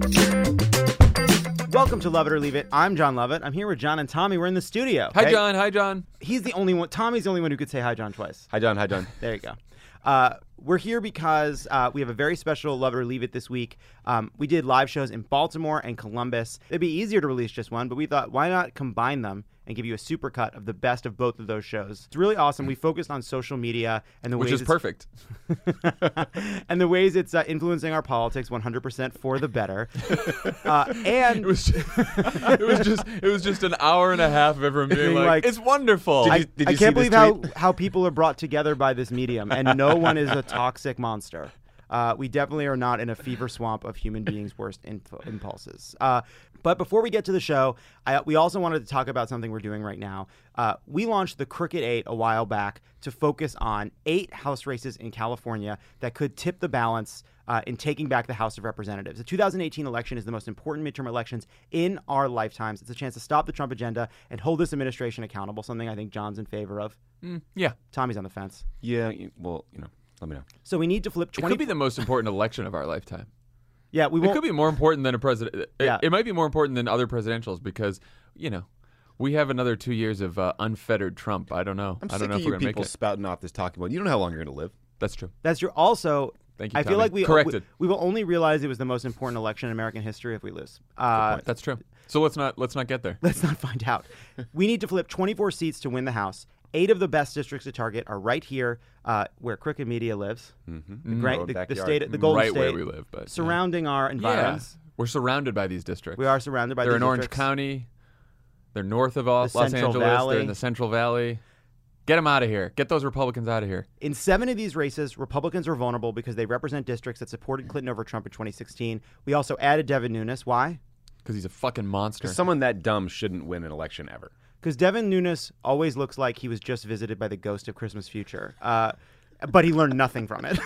Welcome to Love It or Leave It. I'm John Lovett. I'm here with John and Tommy. We're in the studio. Hi, okay? John. Hi, John. He's the only one. Tommy's the only one who could say hi, John, twice. Hi, John. Hi, John. There you go. We're here because we have a very special Love It or Leave It this week. We did live shows in Baltimore and Columbus. It'd be easier to release just one, but we thought, why not combine them and give you a supercut of the best of both of those shows? It's really awesome. We focused on social media and the Which ways is perfect. and the ways it's influencing our politics 100% for the better. And It was just an hour and a half of everyone being like, it's wonderful. I can't believe how people are brought together by this medium, and no one is a toxic monster. We definitely are not in a fever swamp of human beings' worst impulses. But before we get to the show, we also wanted to talk about something we're doing right now. We launched the Crooked 8 a while back to focus on 8 House races in California that could tip the balance in taking back the House of Representatives. The 2018 election is the most important midterm elections in our lifetimes. It's a chance to stop the Trump agenda and hold this administration accountable, something I think John's in favor of. Yeah. Tommy's on the fence. Yeah, well, let me know. So we need to flip 20. It could be the most important election of our lifetime. Yeah, we It won't. could be more important than a president. Yeah. It might be more important than other presidentials because, we have another 2 years of unfettered Trump. I don't know. I'm I sick don't know of if you we're going to make people it. spouting off this talking about. You don't know how long you're going to live. That's true. That's true. Also, Thank you, I feel Tommy. like we Corrected. we will only realize it was the most important election in American history if we lose. That's true. So let's not get there. Let's not find out. We need to flip 24 seats to win the House. 8 of the best districts to target are right here, where Crooked Media lives. The state, the Golden Right State, where we live, but surrounding our environs. We're surrounded by these districts. We are surrounded by They're these in Orange districts. County. They're north of Los Central Angeles. Valley. They're in the Central Valley. Get them out of here. Get those Republicans out of here. In 7 of these races, Republicans are vulnerable because they represent districts that supported Clinton over Trump in 2016. We also added Devin Nunes. Why? Because he's a fucking monster. Someone that dumb shouldn't win an election ever. Because Devin Nunes always looks like he was just visited by the ghost of Christmas Future. But he learned nothing from it.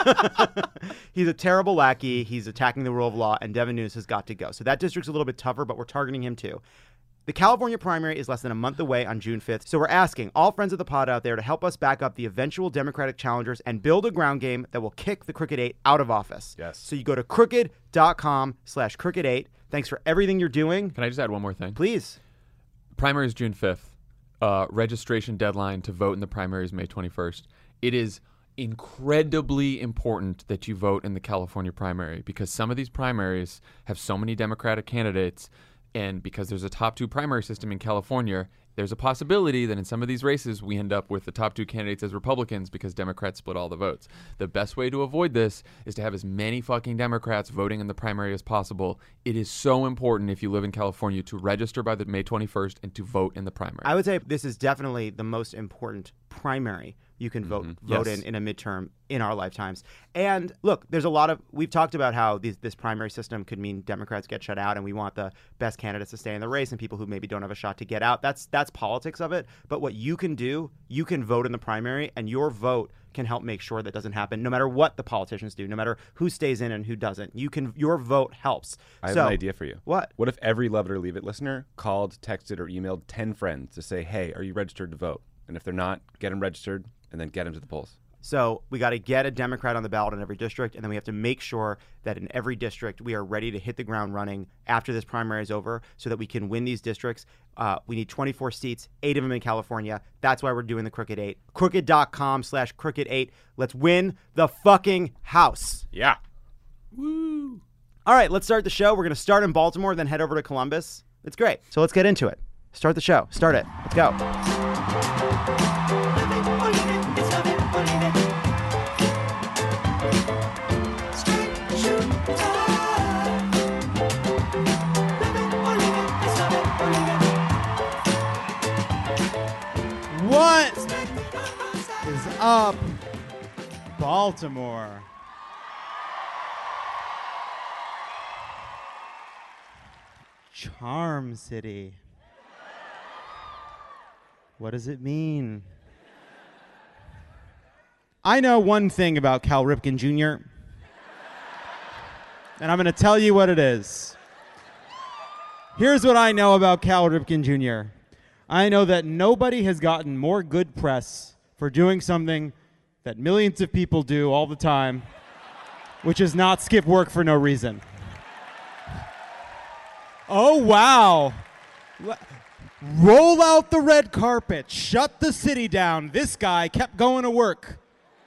He's a terrible lackey. He's attacking the rule of law, and Devin Nunes has got to go. So that district's a little bit tougher, but we're targeting him too. The California primary is less than a month away on June 5th, so we're asking all friends of the pod out there to help us back up the eventual Democratic challengers and build a ground game that will kick the Crooked 8 out of office. Yes. So you go to crooked.com/crooked8. Thanks for everything you're doing. Can I just add one more thing? Please. Primary is June 5th. Registration deadline to vote in the primary is May 21st. It is incredibly important that you vote in the California primary because some of these primaries have so many Democratic candidates, and because there's a top 2 primary system in California, there's a possibility that in some of these races we end up with the top 2 candidates as Republicans because Democrats split all the votes. The best way to avoid this is to have as many fucking Democrats voting in the primary as possible. It is so important if you live in California to register by the May 21st and to vote in the primary. I would say this is definitely the most important primary you can vote Yes. in a midterm in our lifetimes. And look, there's a lot of, we've talked about how this primary system could mean Democrats get shut out, and we want the best candidates to stay in the race and people who maybe don't have a shot to get out. That's politics of it. But what you can do, you can vote in the primary, and your vote can help make sure that doesn't happen, no matter what the politicians do, no matter who stays in and who doesn't. Your vote helps. I have an idea for you. What? What if every Love It or Leave It listener called, texted, or emailed 10 friends to say, hey, are you registered to vote? And if they're not, get them registered and then get them to the polls. So we got to get a Democrat on the ballot in every district, and then we have to make sure that in every district we are ready to hit the ground running after this primary is over so that we can win these districts. We need 24 seats, 8 of them in California. That's why we're doing the Crooked 8. Crooked.com/crooked8. Let's win the fucking House. Yeah. Woo! All right, let's start the show. We're going to start in Baltimore, then head over to Columbus. It's great. So let's get into it. Start the show. Start it. Let's go. What is up, Baltimore? Charm City. What does it mean? I know one thing about Cal Ripken Jr., and I'm going to tell you what it is. Here's what I know about Cal Ripken Jr. I know that nobody has gotten more good press for doing something that millions of people do all the time, which is not skip work for no reason. Oh, wow. Roll out the red carpet. Shut the city down. This guy kept going to work.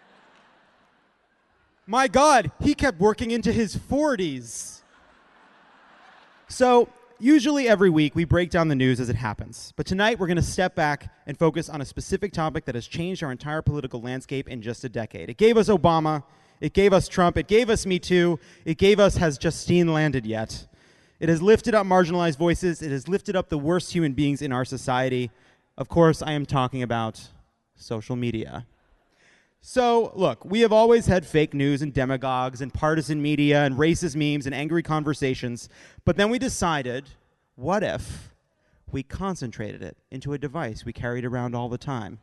My God, he kept working into his 40s. So, usually every week we break down the news as it happens. But tonight we're going to step back and focus on a specific topic that has changed our entire political landscape in just a decade. It gave us Obama. It gave us Trump. It gave us Me Too. It gave us Has Justine Landed Yet? It has lifted up marginalized voices. It has lifted up the worst human beings in our society. Of course, I am talking about social media. So, look, we have always had fake news and demagogues and partisan media and racist memes and angry conversations. But then we decided, what if we concentrated it into a device we carried around all the time?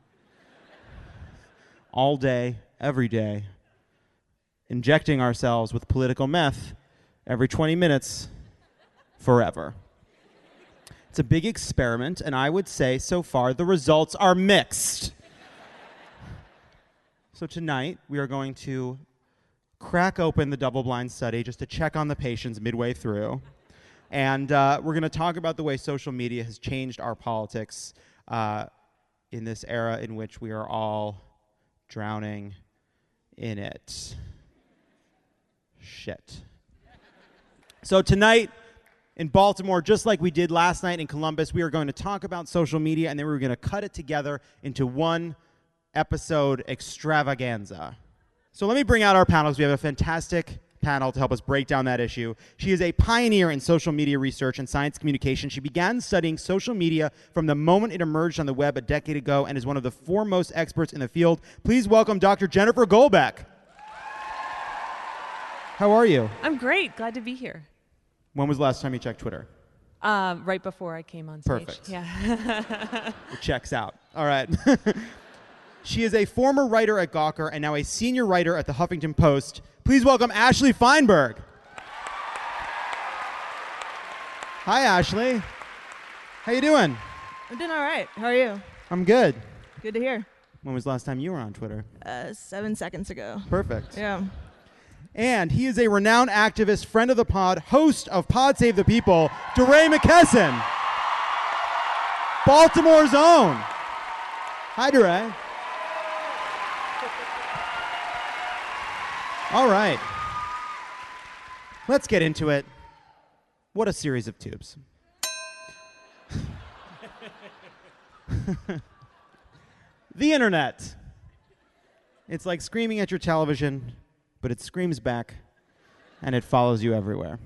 All day, every day. Injecting ourselves with political meth every 20 minutes, forever. It's a big experiment, and I would say so far the results are mixed. So tonight, we are going to crack open the double-blind study just to check on the patients midway through. And we're going to talk about the way social media has changed our politics in this era in which we are all drowning in it. Shit. So tonight, in Baltimore, just like we did last night in Columbus, we are going to talk about social media, and then we're going to cut it together into one episode extravaganza. So let me bring out our panels. We have a fantastic panel to help us break down that issue. She is a pioneer in social media research and science communication. She began studying social media from the moment it emerged on the web a decade ago and is one of the foremost experts in the field. Please welcome Dr. Jennifer Goldbeck. How are you? I'm great. Glad to be here. When was the last time you checked Twitter? Right before I came on stage. Perfect. Yeah. It checks out. All right. She is a former writer at Gawker and now a senior writer at the Huffington Post. Please welcome Ashley Feinberg. Hi, Ashley. How you doing? I'm doing all right. How are you? I'm good. Good to hear. When was the last time you were on Twitter? 7 seconds ago. Perfect. Yeah. And he is a renowned activist, friend of the pod, host of Pod Save the People, DeRay McKesson. Baltimore's own. Hi, DeRay. All right. Let's get into it. What a series of tubes. The internet. It's like screaming at your television, but it screams back, and it follows you everywhere.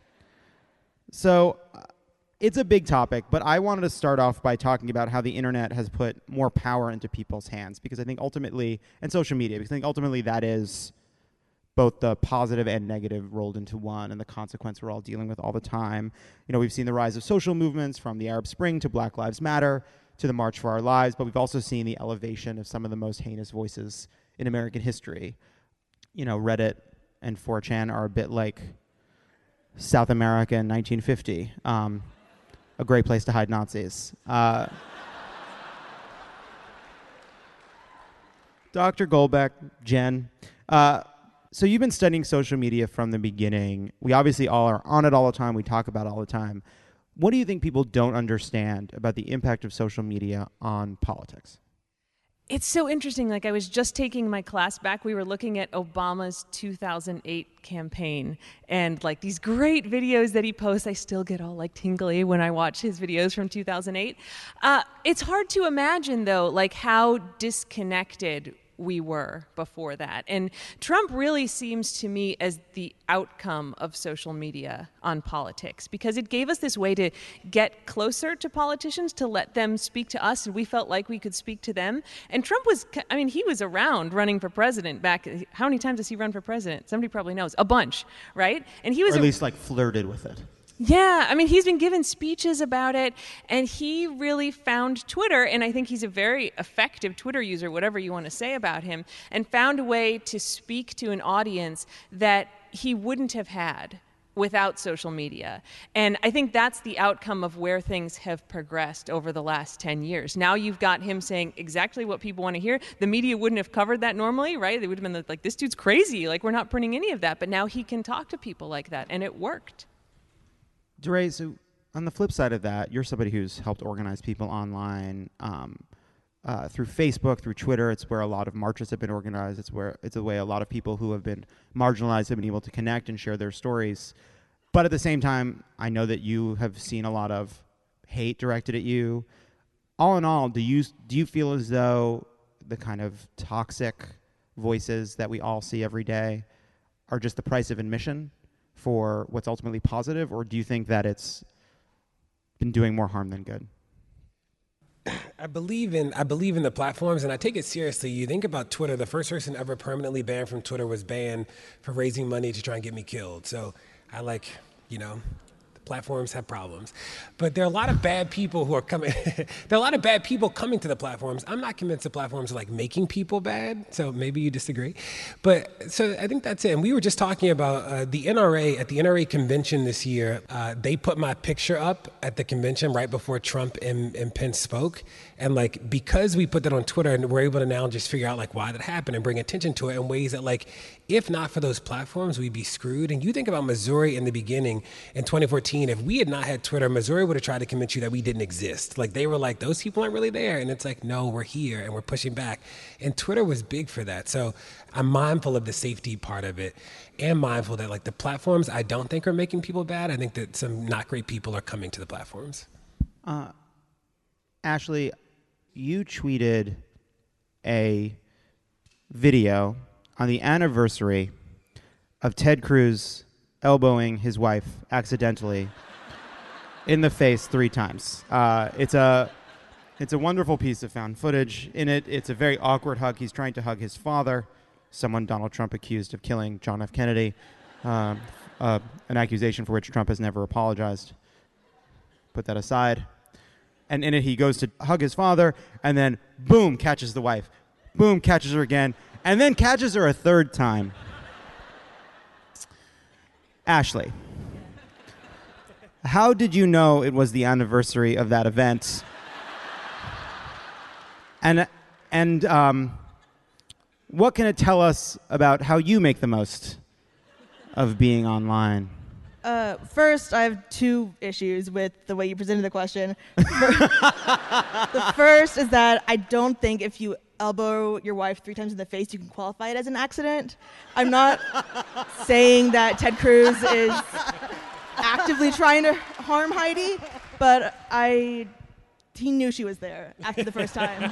So it's a big topic, but I wanted to start off by talking about how the internet has put more power into people's hands, because I think ultimately, and social media, because I think ultimately that is both the positive and negative rolled into one, and the consequence we're all dealing with all the time. You know, we've seen the rise of social movements from the Arab Spring to Black Lives Matter to the March for Our Lives, but we've also seen the elevation of some of the most heinous voices in American history. You know, Reddit and 4chan are a bit like South America in 1950, a great place to hide Nazis. Dr. Goldbeck, Jen, so you've been studying social media from the beginning. We obviously all are on it all the time. We talk about it all the time. What do you think people don't understand about the impact of social media on politics? It's so interesting. Like, I was just taking my class back. We were looking at Obama's 2008 campaign and like these great videos that he posts. I still get all like tingly when I watch his videos from 2008. It's hard to imagine though, like how disconnected we were before that. And Trump really seems to me as the outcome of social media on politics, because it gave us this way to get closer to politicians, to let them speak to us, and we felt like we could speak to them. And Trump was, I mean, he was around running for president back, how many times has he run for president? Somebody probably knows. A bunch, right? And he was or at least like flirted with it. Yeah, I mean, he's been given speeches about it, and he really found Twitter, and I think he's a very effective Twitter user, whatever you want to say about him, and found a way to speak to an audience that he wouldn't have had without social media. And I think that's the outcome of where things have progressed over the last 10 years. Now you've got him saying exactly what people want to hear. The media wouldn't have covered that normally, right? They would have been like, this dude's crazy, like we're not printing any of that. But now he can talk to people like that, and it worked. DeRay, so on the flip side of that, you're somebody who's helped organize people online through Facebook, through Twitter. It's where a lot of marches have been organized. It's a way a lot of people who have been marginalized have been able to connect and share their stories. But at the same time, I know that you have seen a lot of hate directed at you. All in all, do you feel as though the kind of toxic voices that we all see every day are just the price of admission for what's ultimately positive, or do you think that it's been doing more harm than good? I believe in the platforms, and I take it seriously. You think about Twitter. The first person ever permanently banned from Twitter was banned for raising money to try and get me killed. So I the platforms have problems, but there are a lot of bad people who are coming. There are a lot of bad people coming to the platforms. I'm not convinced the platforms are making people bad. So maybe you disagree, but so I think that's it. And we were just talking about the NRA at the NRA convention this year. They put my picture up at the convention right before Trump and Pence spoke, and because we put that on Twitter, and we're able to now just figure out why that happened and bring attention to it in ways that if not for those platforms, we'd be screwed. And you think about Missouri in the beginning in 2014. If we had not had Twitter, Missouri would have tried to convince you that we didn't exist. They were those people aren't really there. And it's no, we're here and we're pushing back. And Twitter was big for that. So I'm mindful of the safety part of it and mindful that the platforms I don't think are making people bad. I think that some not great people are coming to the platforms. Ashley, you tweeted a video on the anniversary of Ted Cruz elbowing his wife accidentally in the face 3 times. It's a wonderful piece of found footage. In it, it's a very awkward hug. He's trying to hug his father, someone Donald Trump accused of killing John F. Kennedy, an accusation for which Trump has never apologized. Put that aside. And in it, he goes to hug his father, and then, boom, catches the wife. Boom, catches her again, and then catches her a 3rd time. Ashley, how did you know it was the anniversary of that event? And what can it tell us about how you make the most of being online? First, I have 2 issues with the way you presented the question. The first is that I don't think if you elbow your wife 3 times in the face, you can qualify it as an accident. I'm not saying that Ted Cruz is actively trying to harm Heidi, but he knew she was there after the first time.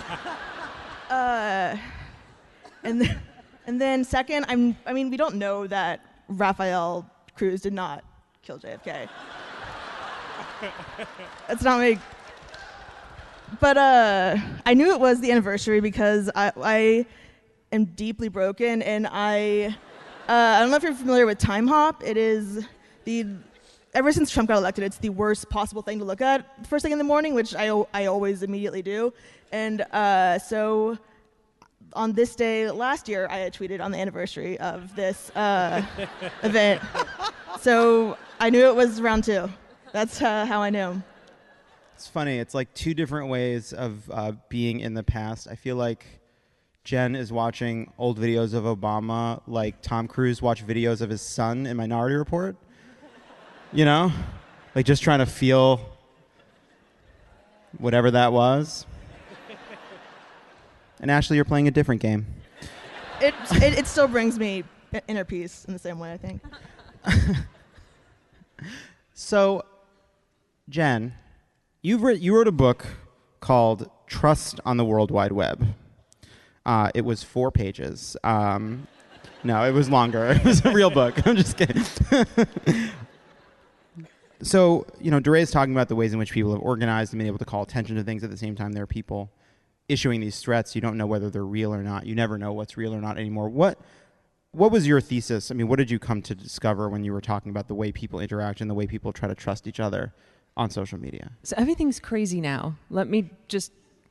And then second, we don't know that Rafael Cruz did not kill JFK. That's not me. But I knew it was the anniversary because I am deeply broken, and I don't know if you're familiar with Time Hop. It is ever since Trump got elected, it's the worst possible thing to look at first thing in the morning, which I always immediately do. And so on this day last year, I had tweeted on the anniversary of this event. So I knew it was round 2. That's how I knew. It's funny. It's 2 different ways of being in the past. I feel like Jen is watching old videos of Obama like Tom Cruise watched videos of his son in Minority Report. You know? Just trying to feel whatever that was. And Ashley, you're playing a different game. It still brings me inner peace in the same way, I think. So, Jen, you wrote a book called Trust on the World Wide Web. It was 4 pages. No, it was longer. It was a real book. I'm just kidding. So, DeRay's talking about the ways in which people have organized and been able to call attention to things. At the same time, there are people issuing these threats. You don't know whether they're real or not. You never know what's real or not anymore. What was your thesis? What did you come to discover when you were talking about the way people interact and the way people try to trust each other on social media? So everything's crazy now. Let me just...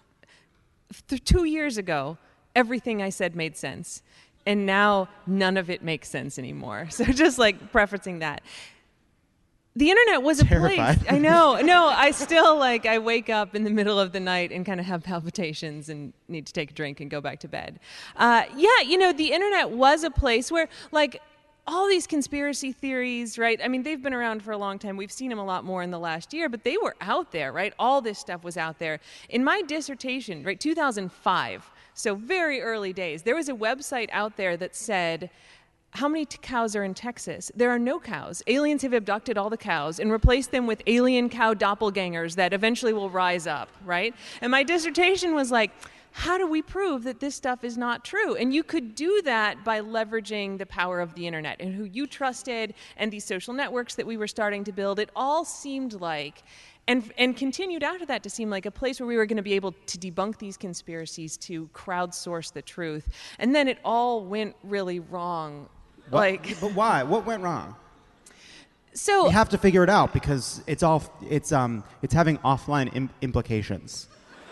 2 years ago, everything I said made sense. And now none of it makes sense anymore. So just preferencing that. The internet was a Terrified. place. I know. No, I still I wake up in the middle of the night and kind of have palpitations and need to take a drink and go back to bed. The internet was a place where all these conspiracy theories, right? I mean, they've been around for a long time. We've seen them a lot more in the last year, but they were out there, right? All this stuff was out there. In my dissertation, right, 2005, so very early days, there was a website out there that said, how many cows are in Texas? There are no cows. Aliens have abducted all the cows and replaced them with alien cow doppelgangers that eventually will rise up, right? And my dissertation was like, how do we prove that this stuff is not true? And you could do that by leveraging the power of the internet and who you trusted and these social networks that we were starting to build. It all seemed like, and continued after that to seem like a place where we were going to be able to debunk these conspiracies, to crowdsource the truth. And then it all went really wrong. But why? What went wrong? So we have to figure it out because it's having offline implications.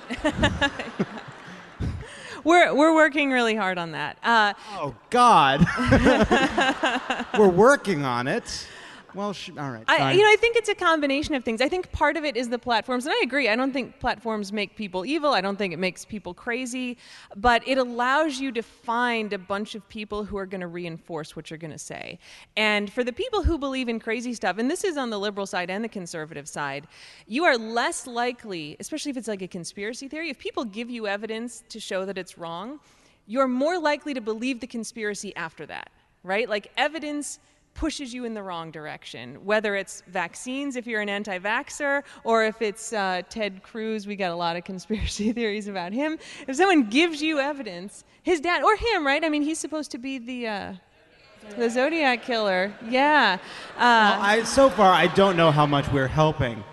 We're working really hard on that. Oh God, we're working on it. Well, all right. I think it's a combination of things. I think part of it is the platforms, and I agree. I don't think platforms make people evil. I don't think it makes people crazy, but it allows you to find a bunch of people who are going to reinforce what you're going to say. And for the people who believe in crazy stuff, and this is on the liberal side and the conservative side, you are less likely, especially if it's like a conspiracy theory, if people give you evidence to show that it's wrong, you're more likely to believe the conspiracy after that, right? Like evidence pushes you in the wrong direction, whether it's vaccines if you're an anti-vaxxer, or if it's Ted Cruz. We got a lot of conspiracy theories about him. If someone gives you evidence, his dad, or him, right? I mean, he's supposed to be the Zodiac killer. Yeah. So far, I don't know how much we're helping.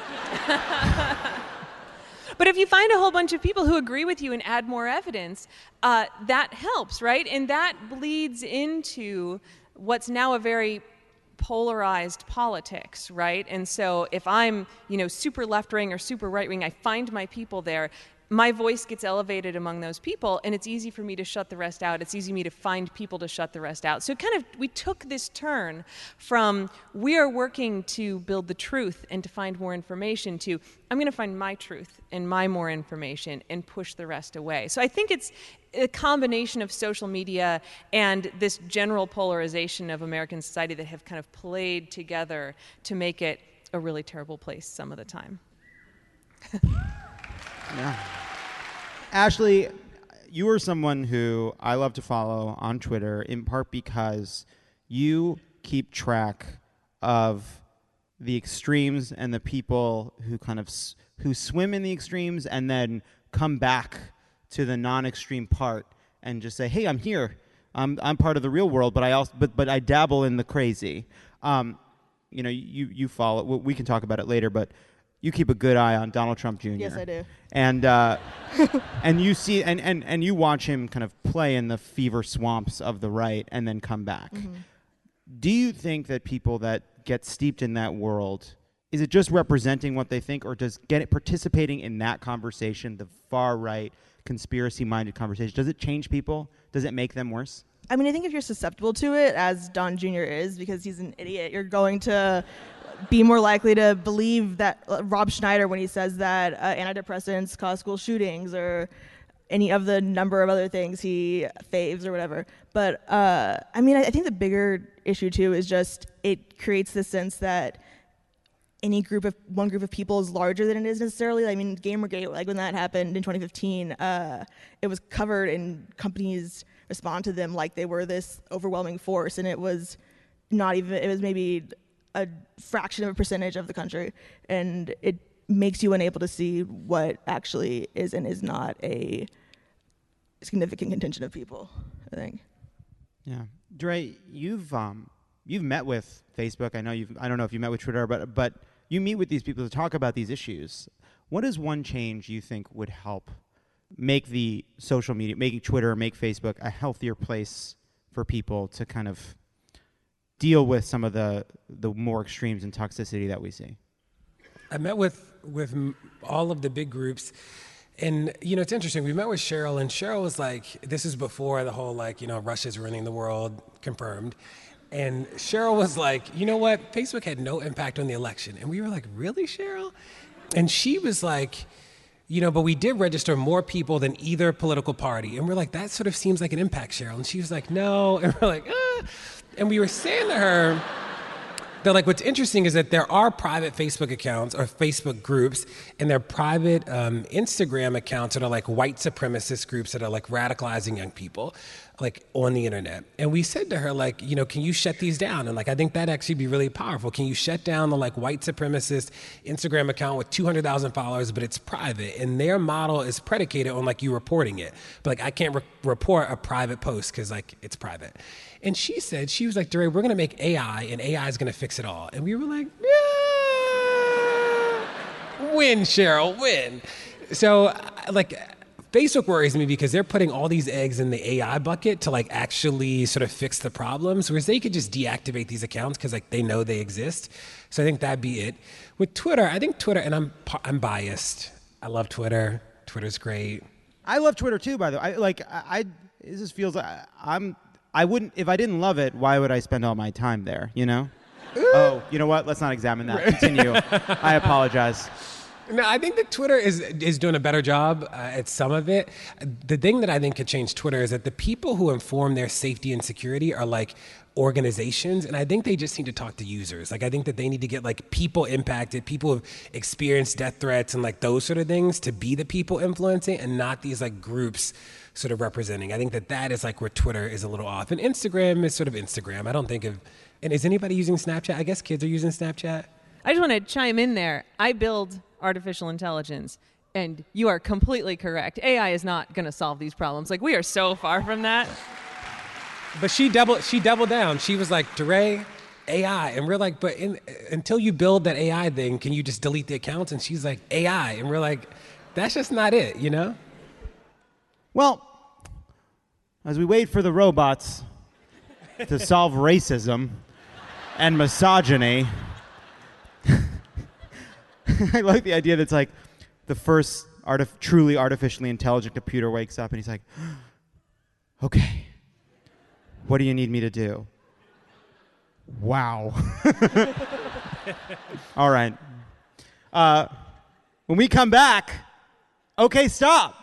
But if you find a whole bunch of people who agree with you and add more evidence, that helps, right? And that bleeds into what's now a very polarized politics, right? And so if I'm, super left-wing or super right-wing, I find my people there, my voice gets elevated among those people, and it's easy for me to shut the rest out. It's easy for me to find people to shut the rest out. So we took this turn from we are working to build the truth and to find more information to I'm going to find my truth and my more information and push the rest away. So I think it's a combination of social media and this general polarization of American society that have kind of played together to make it a really terrible place some of the time. Yeah. Ashley, you are someone who I love to follow on Twitter, in part because you keep track of the extremes and the people who who swim in the extremes and then come back to the non-extreme part and just say, "Hey, I'm here. I'm part of the real world, but I dabble in the crazy." You follow. We can talk about it later, but you keep a good eye on Donald Trump Jr. Yes, I do. And and you see and you watch him kind of play in the fever swamps of the right and then come back. Mm-hmm. Do you think that people that get steeped in that world, is it just representing what they think, or does participating in that conversation, the far right conspiracy-minded conversation, does it change people? Does it make them worse? I mean, I think if you're susceptible to it, as Don Jr. is, because he's an idiot, you're going to be more likely to believe that Rob Schneider when he says that antidepressants cause school shootings or any of the number of other things he faves or whatever. But I think the bigger issue too is just it creates this sense that one group of people is larger than it is necessarily. I mean, Gamergate, like when that happened in 2015, it was covered and companies respond to them like they were this overwhelming force, and it was not even. It was maybe a fraction of a percentage of the country, and it makes you unable to see what actually is and is not a significant contingent of people, I think. Yeah. Dre, you've met with Facebook. I don't know if you met with Twitter, but you meet with these people to talk about these issues. What is one change you think would help make the social media, making Twitter, make Facebook a healthier place for people to kind of deal with some of the more extremes and toxicity that we see? I met with all of the big groups, and it's interesting. We met with Cheryl, and Cheryl was like, "This is before the whole Russia's running the world confirmed," and Cheryl was like, "You know what? Facebook had no impact on the election," and we were like, "Really, Cheryl?" And she was like, but we did register more people than either political party, and we're like, "That sort of seems like an impact, Cheryl," and she was like, "No," and we're like, "Ah." And we were saying to her that, like, what's interesting is that there are private Facebook accounts or Facebook groups, and there are private Instagram accounts that are like white supremacist groups that are like radicalizing young people, like on the internet. And we said to her, like, you know, can you shut these down? And like, I think that'd actually be really powerful. Can you shut down the like white supremacist Instagram account with 200,000 followers, but it's private? And their model is predicated on like you reporting it. But like, I can't report a private post because like it's private. And she said, she was like, DeRay, we're going to make AI, and AI is going to fix it all. And we were like, yeah, win, Cheryl, win. So, like, Facebook worries me because they're putting all these eggs in the AI bucket to, like, actually sort of fix the problems, whereas they could just deactivate these accounts because, like, they know they exist. So I think that'd be it. With Twitter, I think Twitter, and I'm biased. I love Twitter. Twitter's great. I love Twitter too, by the way. It just feels like I wouldn't, if I didn't love it, why would I spend all my time there, you know? Oh, you know what? Let's not examine that. Continue. I apologize. No, I think that Twitter is doing a better job at some of it. The thing that I think could change Twitter is that the people who inform their safety and security are like organizations, and I think they just need to talk to users. Like, I think that they need to get like people impacted, people who've experienced death threats and like those sort of things to be the people influencing, and not these like groups sort of representing. I think that is like where Twitter is a little off. And Instagram is sort of Instagram. I don't think of, and is anybody using Snapchat? I guess kids are using Snapchat. I just want to chime in there. I build artificial intelligence, and you are completely correct. AI is not going to solve these problems. Like, we are so far from that. But she doubled down. She was like, DeRay, AI. And we're like, but until you build that AI thing, can you just delete the accounts? And she's like, AI. And we're like, that's just not it, you know? Well, as we wait for the robots to solve racism and misogyny, I like the idea that it's like the first truly artificially intelligent computer wakes up and he's like, okay, what do you need me to do? Wow. All right. When we come back, okay, stop.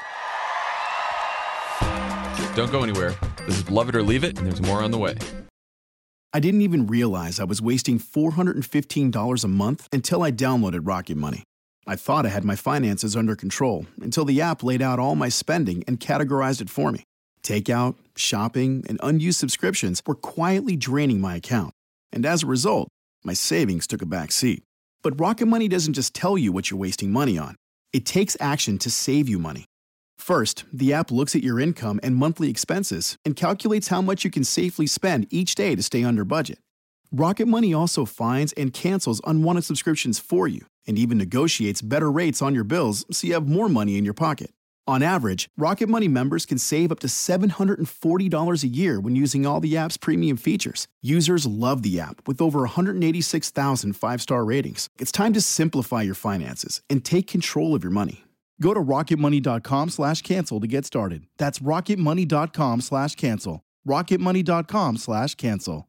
Don't go anywhere. This is Love It or Leave It, and there's more on the way. I didn't even realize I was wasting $415 a month until I downloaded Rocket Money. I thought I had my finances under control until the app laid out all my spending and categorized it for me. Takeout, shopping, and unused subscriptions were quietly draining my account. And as a result, my savings took a back seat. But Rocket Money doesn't just tell you what you're wasting money on. It takes action to save you money. First, the app looks at your income and monthly expenses and calculates how much you can safely spend each day to stay under budget. Rocket Money also finds and cancels unwanted subscriptions for you and even negotiates better rates on your bills so you have more money in your pocket. On average, Rocket Money members can save up to $740 a year when using all the app's premium features. Users love the app with over 186,000 five-star ratings. It's time to simplify your finances and take control of your money. Go to rocketmoney.com/cancel to get started. That's rocketmoney.com/cancel. rocketmoney.com/cancel.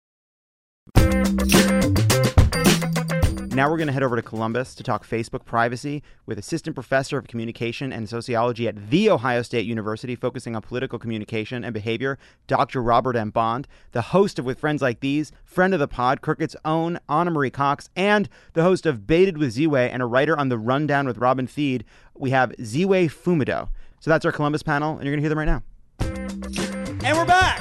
Now we're going to head over to Columbus to talk Facebook privacy with Assistant Professor of Communication and Sociology at The Ohio State University, focusing on political communication and behavior, Dr. Robert M. Bond, the host of With Friends Like These, friend of the pod, Crooked's own Anna Marie Cox, and the host of Baited with Ziwe and a writer on The Rundown with Robin Thede. We have Ziwe Fumido. So that's our Columbus panel, and you're going to hear them right now. And we're back.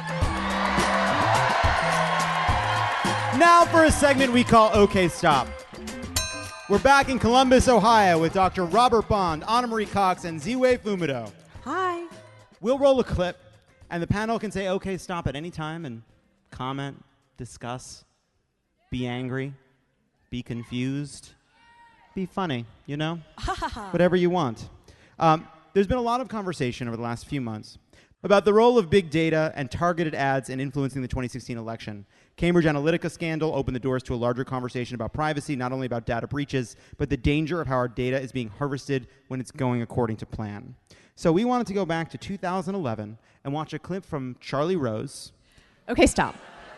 Now for a segment we call OK Stop. We're back in Columbus, Ohio with Dr. Robert Bond, Anna Marie Cox, and Ziwe Fumido. Hi. We'll roll a clip, and the panel can say OK Stop at any time and comment, discuss, be angry, be confused, be funny, you know? Whatever you want. There's been a lot of conversation over the last few months about the role of big data and targeted ads in influencing the 2016 election. Cambridge Analytica scandal opened the doors to a larger conversation about privacy, not only about data breaches, but the danger of how our data is being harvested when it's going according to plan. So we wanted to go back to 2011 and watch a clip from Charlie Rose. Okay, stop.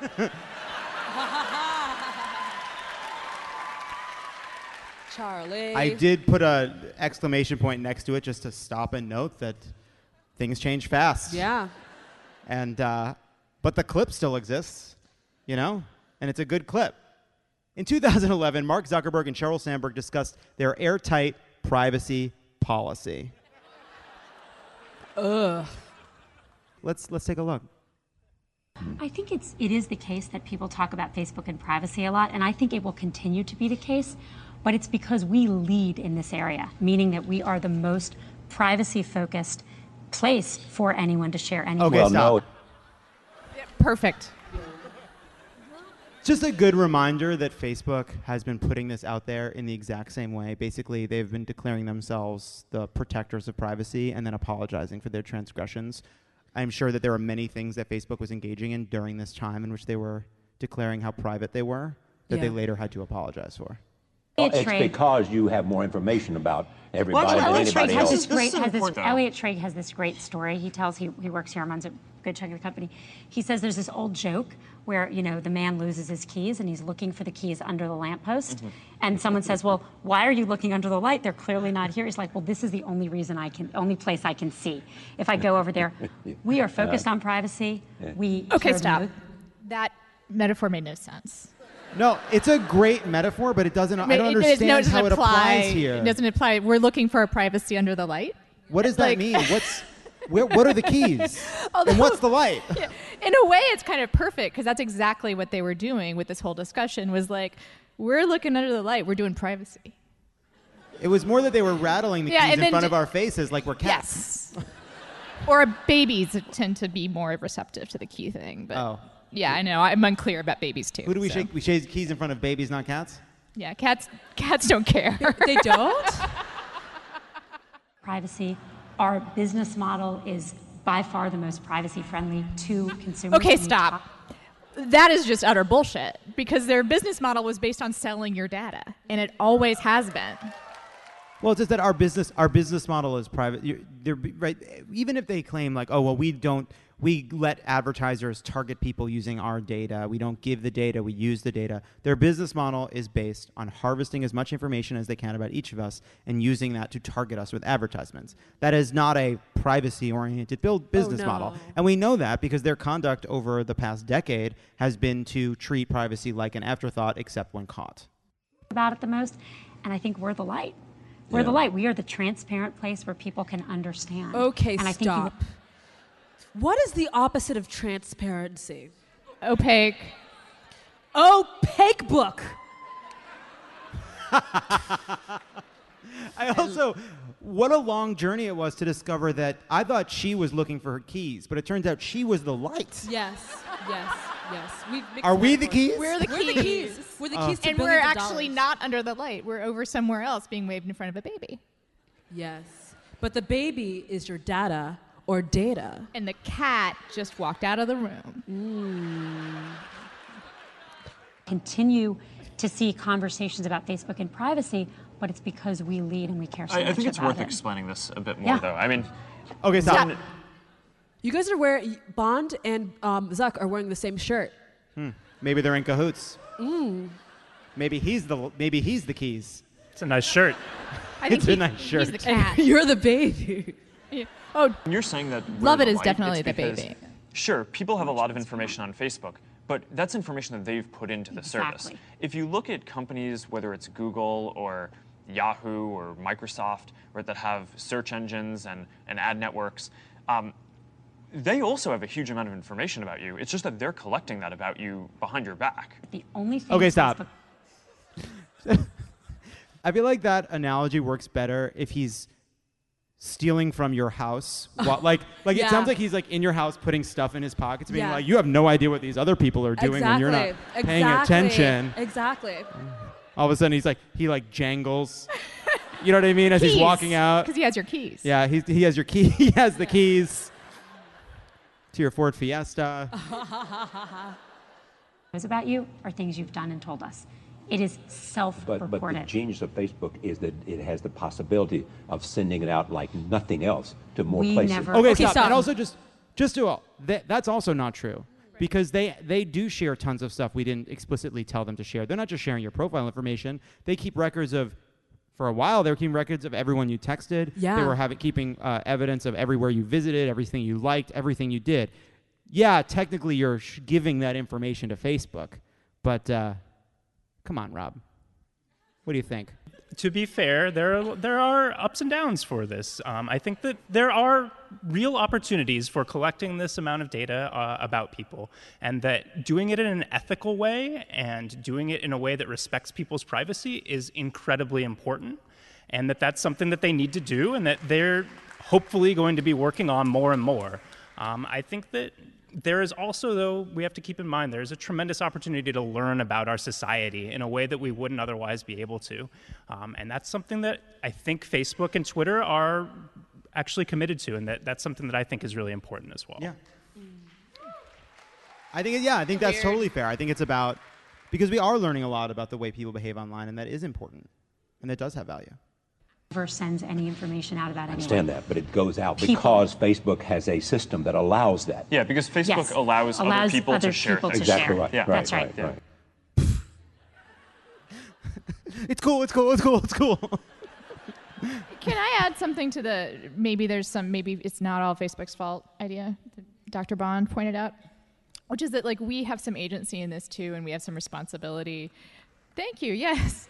Charlie. I did put an exclamation point next to it just to stop and note that things change fast. Yeah. And But the clip still exists, you know? And it's a good clip. In 2011, Mark Zuckerberg and Sheryl Sandberg discussed their airtight privacy policy. Ugh. Let's take a look. I think it is the case that people talk about Facebook and privacy a lot, and I think it will continue to be the case, but it's because we lead in this area, meaning that we are the most privacy-focused place for anyone to share anything. Okay, stop. Perfect. Just a good reminder that Facebook has been putting this out there in the exact same way. Basically, they've been declaring themselves the protectors of privacy and then apologizing for their transgressions. I'm sure that there are many things that Facebook was engaging in during this time in which they were declaring how private they were that they later had to apologize for. It's because you have more information about everybody than anybody else. Elliot Schrage has this great story. He works here and runs a good chunk of the company. He says there's this old joke where, the man loses his keys and he's looking for the keys under the lamppost. Mm-hmm. And someone says, well, why are you looking under the light? They're clearly not here. He's like, well, this is the only place I can see. If I go over there, we are focused on privacy. Okay, stop. That metaphor made no sense. No, it's a great metaphor, but it doesn't. I don't understand how it applies here. It doesn't apply. We're looking for our privacy under the light. What does that mean? What are the keys? And what's the light? Yeah, in a way, it's kind of perfect because that's exactly what they were doing with this whole discussion. Was like, we're looking under the light. We're doing privacy. It was more that they were rattling the keys in front of our faces like we're cats. Yes. Or babies tend to be more receptive to the key thing. But yeah, I know. I'm unclear about babies too. Who do we shake? We shake keys in front of babies, not cats? Yeah, cats don't care. They don't? Privacy. Our business model is by far the most privacy friendly to consumers. Okay, stop. That is just utter bullshit because their business model was based on selling your data, and it always has been. Well, it's just that our business model is private. Right? Even if they claim like, oh well, we let advertisers target people using our data. We don't give the data. We use the data. Their business model is based on harvesting as much information as they can about each of us and using that to target us with advertisements. That is not a privacy-oriented business model. And we know that because their conduct over the past decade has been to treat privacy like an afterthought, except when caught. About it the most, and I think we're the light. We're the light. We are the transparent place where people can understand. Okay, and stop. What is the opposite of transparency? Opaque. Opaque book. What a long journey it was to discover that I thought she was looking for her keys, but it turns out she was the light. Yes. Are we the keys? We're the keys. We're the keys to and billions we're of actually dollars. not under the light. We're over somewhere else being waved in front of a baby. Yes. But the baby is your data or data. And the cat just walked out of the room. Continue to see conversations about Facebook and privacy, but it's because we lead and we care so much about it. I think it's worth explaining this a bit more, though. I mean, okay, stop. You guys are wearing Bond and Zuck are wearing the same shirt. Maybe they're in cahoots. Maybe he's the keys. It's a nice shirt. It's a nice shirt. He's the cat. You're the baby. Yeah. Oh, you're saying that love we're it the is light, definitely it's the because, baby. Sure, people have a lot of information on Facebook, but that's information that they've put into the service. If you look at companies, whether it's Google or Yahoo or Microsoft, or that have search engines and ad networks, they also have a huge amount of information about you. It's just that they're collecting that about you behind your back. The only thing. Okay, stop. I feel like that analogy works better if he's stealing from your house. It sounds like he's like in your house putting stuff in his pockets, being like, you have no idea what these other people are doing when you're not paying attention. Exactly. All of a sudden he jangles. You know what I mean? As he's walking out. Because he has your keys. Yeah, he has your key. He has the keys to your Ford Fiesta. About you are things you've done and told us. It is self-reported. But the genius of Facebook is that it has the possibility of sending it out like nothing else to more places. Okay, stop. And also that's also not true. Because they do share tons of stuff we didn't explicitly tell them to share. They're not just sharing your profile information. They keep records of, for a while, they were keeping records of everyone you texted. Yeah. They were keeping evidence of everywhere you visited, everything you liked, everything you did. yeah, technically you're giving that information to Facebook, but come on, Rob. What do you think? To be fair, there are ups and downs for this. I think that there are real opportunities for collecting this amount of data about people, and that doing it in an ethical way and doing it in a way that respects people's privacy is incredibly important, and that's something that they need to do, and that they're hopefully going to be working on more and more. I think that there is also, though, we have to keep in mind there's a tremendous opportunity to learn about our society in a way that we wouldn't otherwise be able to. And that's something that I think Facebook and Twitter are actually committed to, and that's something that I think is really important as well. Yeah. I think that's totally fair. I think it's about, because we are learning a lot about the way people behave online, and that is important, and that does have value. Never sends any information out about anyone. I understand that, but it goes out because Facebook has a system that allows that. Yeah, because Facebook allows other people to share things. Exactly right. Yeah, that's right. It's cool. Can I add something to maybe it's not all Facebook's fault idea that Dr. Bond pointed out, which is that like we have some agency in this too, and we have some responsibility. Thank you. Yes.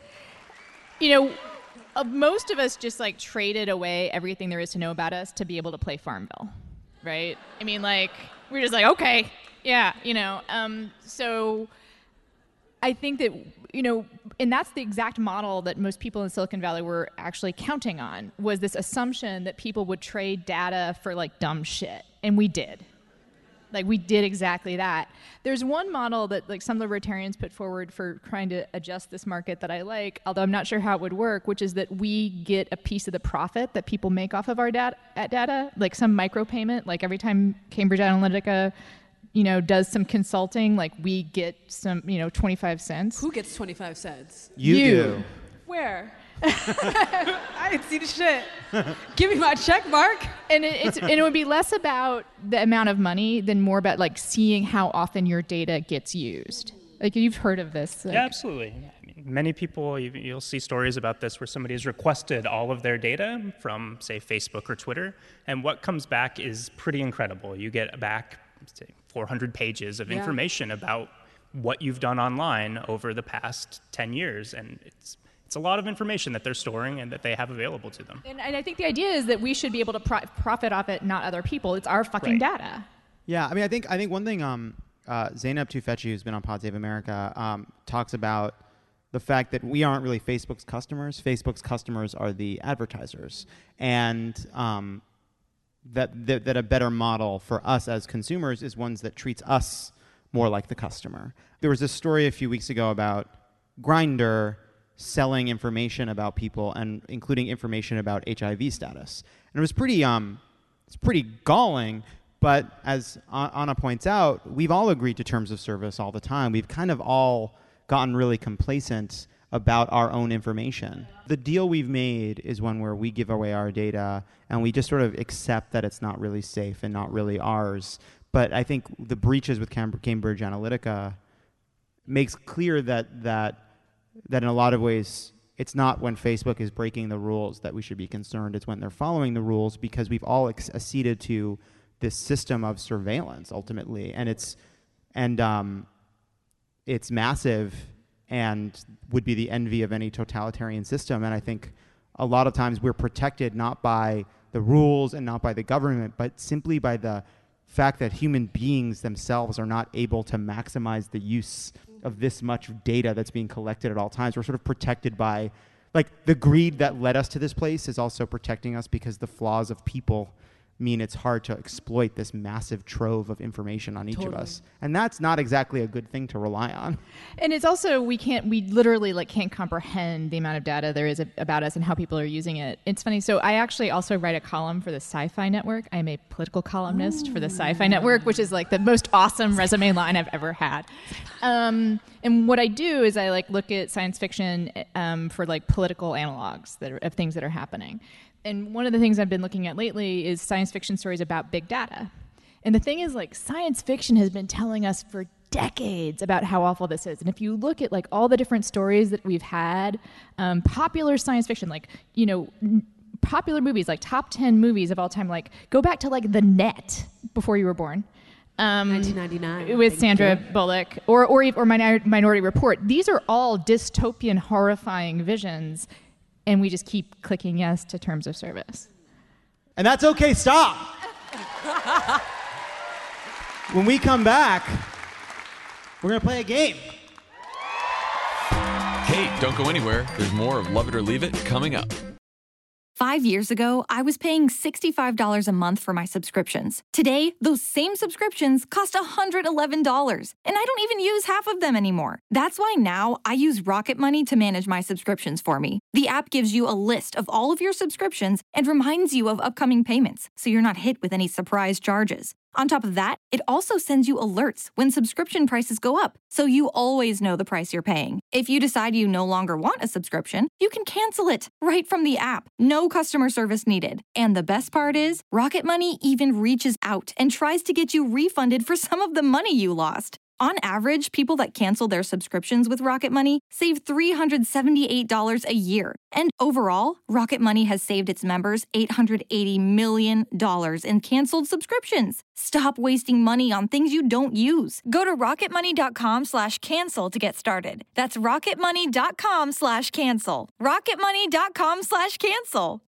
Most of us just like traded away everything there is to know about us to be able to play Farmville, right? I mean, like we're just like, okay, yeah, So I think that, and that's the exact model that most people in Silicon Valley were actually counting on, was this assumption that people would trade data for like dumb shit, and we did. Like we did exactly that. There's one model that like some libertarians put forward for trying to adjust this market that I like, although I'm not sure how it would work, which is that we get a piece of the profit that people make off of our data, like some micropayment, like every time Cambridge Analytica, does some consulting, like we get some, 25 cents. Who gets 25 cents? You do. Where? I didn't see the shit. Give me my check mark. And it would be less about the amount of money than more about like seeing how often your data gets used. Like you've heard of this. Like. Yeah, absolutely. I mean, many people, you'll see stories about this where somebody has requested all of their data from, say, Facebook or Twitter, and what comes back is pretty incredible. You get back, say, 400 pages of information about what you've done online over the past 10 years, and it's a lot of information that they're storing and that they have available to them. And I think the idea is that we should be able to profit off it, not other people. It's our fucking data. Yeah, I mean, I think one thing Zainab Tufekci, who's been on Pod Save America, talks about the fact that we aren't really Facebook's customers. Facebook's customers are the advertisers, and that a better model for us as consumers is one that treats us more like the customer. There was this story a few weeks ago about Grindr selling information about people, and including information about HIV status. And it was it's pretty galling, but as Anna points out, we've all agreed to terms of service all the time. We've kind of all gotten really complacent about our own information. The deal we've made is one where we give away our data and we just sort of accept that it's not really safe and not really ours. But I think the breaches with Cambridge Analytica makes clear that in a lot of ways, it's not when Facebook is breaking the rules that we should be concerned. It's when they're following the rules, because we've all acceded to this system of surveillance ultimately, and it's massive and would be the envy of any totalitarian system. And I think a lot of times we're protected not by the rules and not by the government, but simply by the fact that human beings themselves are not able to maximize the use of this much data that's being collected at all times. We're sort of protected by, like, the greed that led us to this place is also protecting us, because the flaws of people mean it's hard to exploit this massive trove of information on each of us. And that's not exactly a good thing to rely on. And it's also, we literally can't comprehend the amount of data there is about us and how people are using it. It's funny. So I actually also write a column for the Sci-Fi Network. I'm a political columnist for the Sci-Fi Network, which is like the most awesome resume line I've ever had. And what I do is I look at science fiction for political analogs of things that are happening. And one of the things I've been looking at lately is science fiction stories about big data. And the thing is, science fiction has been telling us for decades about how awful this is. And if you look at all the different stories that we've had, popular science fiction, popular movies, top 10 movies of all time, go back to The Net before you were born. 1999 with Sandra Bullock or Minority Report. These are all dystopian, horrifying visions, and we just keep clicking yes to terms of service. And that's okay. Stop. When we come back, we're going to play a game. Hey, don't go anywhere. There's more of Love It or Leave It coming up. 5 years ago, I was paying $65 a month for my subscriptions. Today, those same subscriptions cost $111, and I don't even use half of them anymore. That's why now I use Rocket Money to manage my subscriptions for me. The app gives you a list of all of your subscriptions and reminds you of upcoming payments, so you're not hit with any surprise charges. On top of that, it also sends you alerts when subscription prices go up, so you always know the price you're paying. If you decide you no longer want a subscription, you can cancel it right from the app. No customer service needed. And the best part is, Rocket Money even reaches out and tries to get you refunded for some of the money you lost. On average, people that cancel their subscriptions with Rocket Money save $378 a year. And overall, Rocket Money has saved its members $880 million in canceled subscriptions. Stop wasting money on things you don't use. Go to rocketmoney.com/cancel to get started. That's rocketmoney.com/cancel. rocketmoney.com/cancel.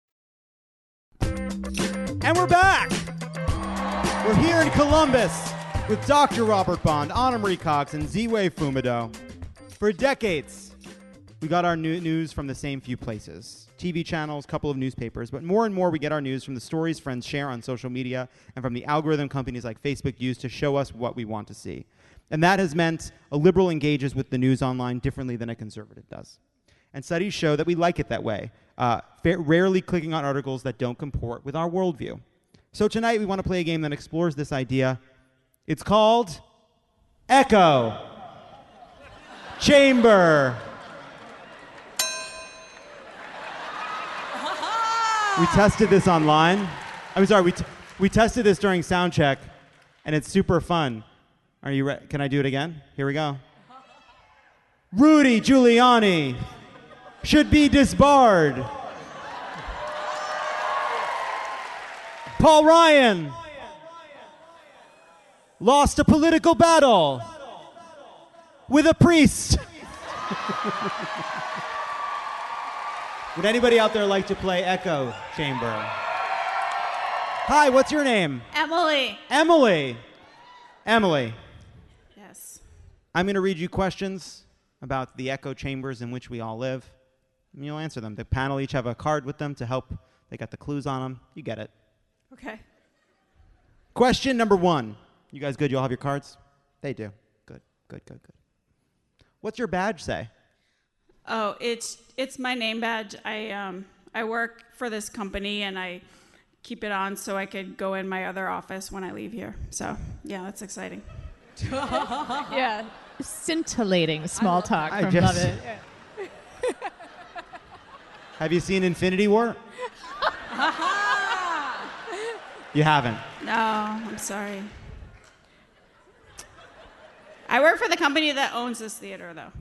And we're back. We're here in Columbus with Dr. Robert Bond, Anna Marie Cox, and Ziwe Fumido. For decades, we got our news from the same few places. TV channels, couple of newspapers, but more and more we get our news from the stories friends share on social media and from the algorithm companies like Facebook use to show us what we want to see. And that has meant a liberal engages with the news online differently than a conservative does. And studies show that we like it that way, rarely clicking on articles that don't comport with our worldview. So tonight we want to play a game that explores this idea. It's called Echo Chamber. We tested this online. I'm sorry, we tested this during sound check, and it's super fun. Are you ready? Can I do it again? Here we go. Rudy Giuliani should be disbarred. Paul Ryan lost a political battle with a priest. Would anybody out there like to play Echo Chamber? Hi, what's your name? Emily. Emily. Emily. Yes. I'm going to read you questions about the echo chambers in which we all live. And you'll answer them. The panel each have a card with them to help. They got the clues on them. You get it. Okay. Question number 1. You guys good? You all have your cards? They do. Good. What's your badge say? Oh, it's my name badge. I work for this company and I keep it on so I could go in my other office when I leave here. So yeah, that's exciting. Yeah, scintillating small talk from Love It. Yeah. Have you seen Infinity War? You haven't? No, I'm sorry. I work for the company that owns this theater, though.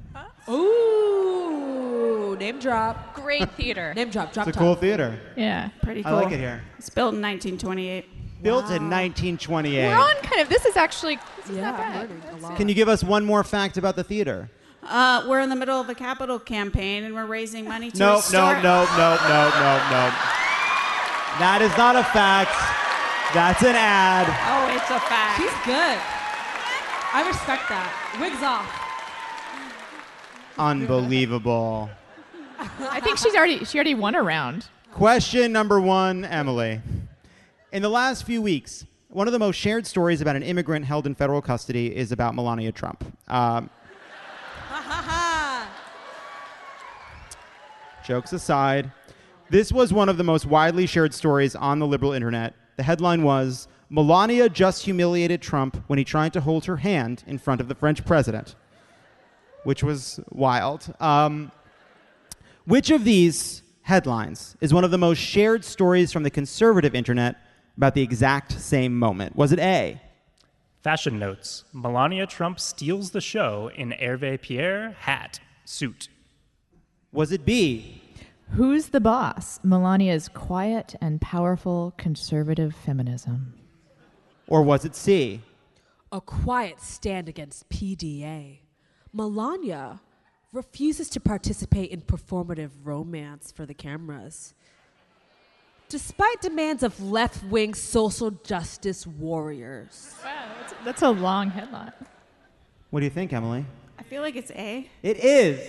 Ooh, name drop. Great theater. Name drop. It's a cool theater. Yeah. Pretty cool. I like it here. It's built in 1928. Built in 1928. We're on kind of, this is not bad. Can you give us one more fact about the theater? We're in the middle of a capital campaign and we're raising money to No. restore... That is not a fact. That's an ad. Oh, it's a fact. She's good. I respect that. Wigs off. Unbelievable. I think she already won a round. Question number 1, Emily. In the last few weeks, one of the most shared stories about an immigrant held in federal custody is about Melania Trump. Jokes aside, this was one of the most widely shared stories on the liberal internet. The headline was, Melania just humiliated Trump when he tried to hold her hand in front of the French president, which was wild. Which of these headlines is one of the most shared stories from the conservative internet about the exact same moment? Was it A? Fashion notes. Melania Trump steals the show in Hervé Pierre hat suit. Was it B? Who's the boss? Melania's quiet and powerful conservative feminism. Or was it C? a quiet stand against PDA. Melania refuses to participate in performative romance for the cameras. Despite demands of left-wing social justice warriors. Wow, that's a long headline. What do you think, Emily? I feel like it's A. It is.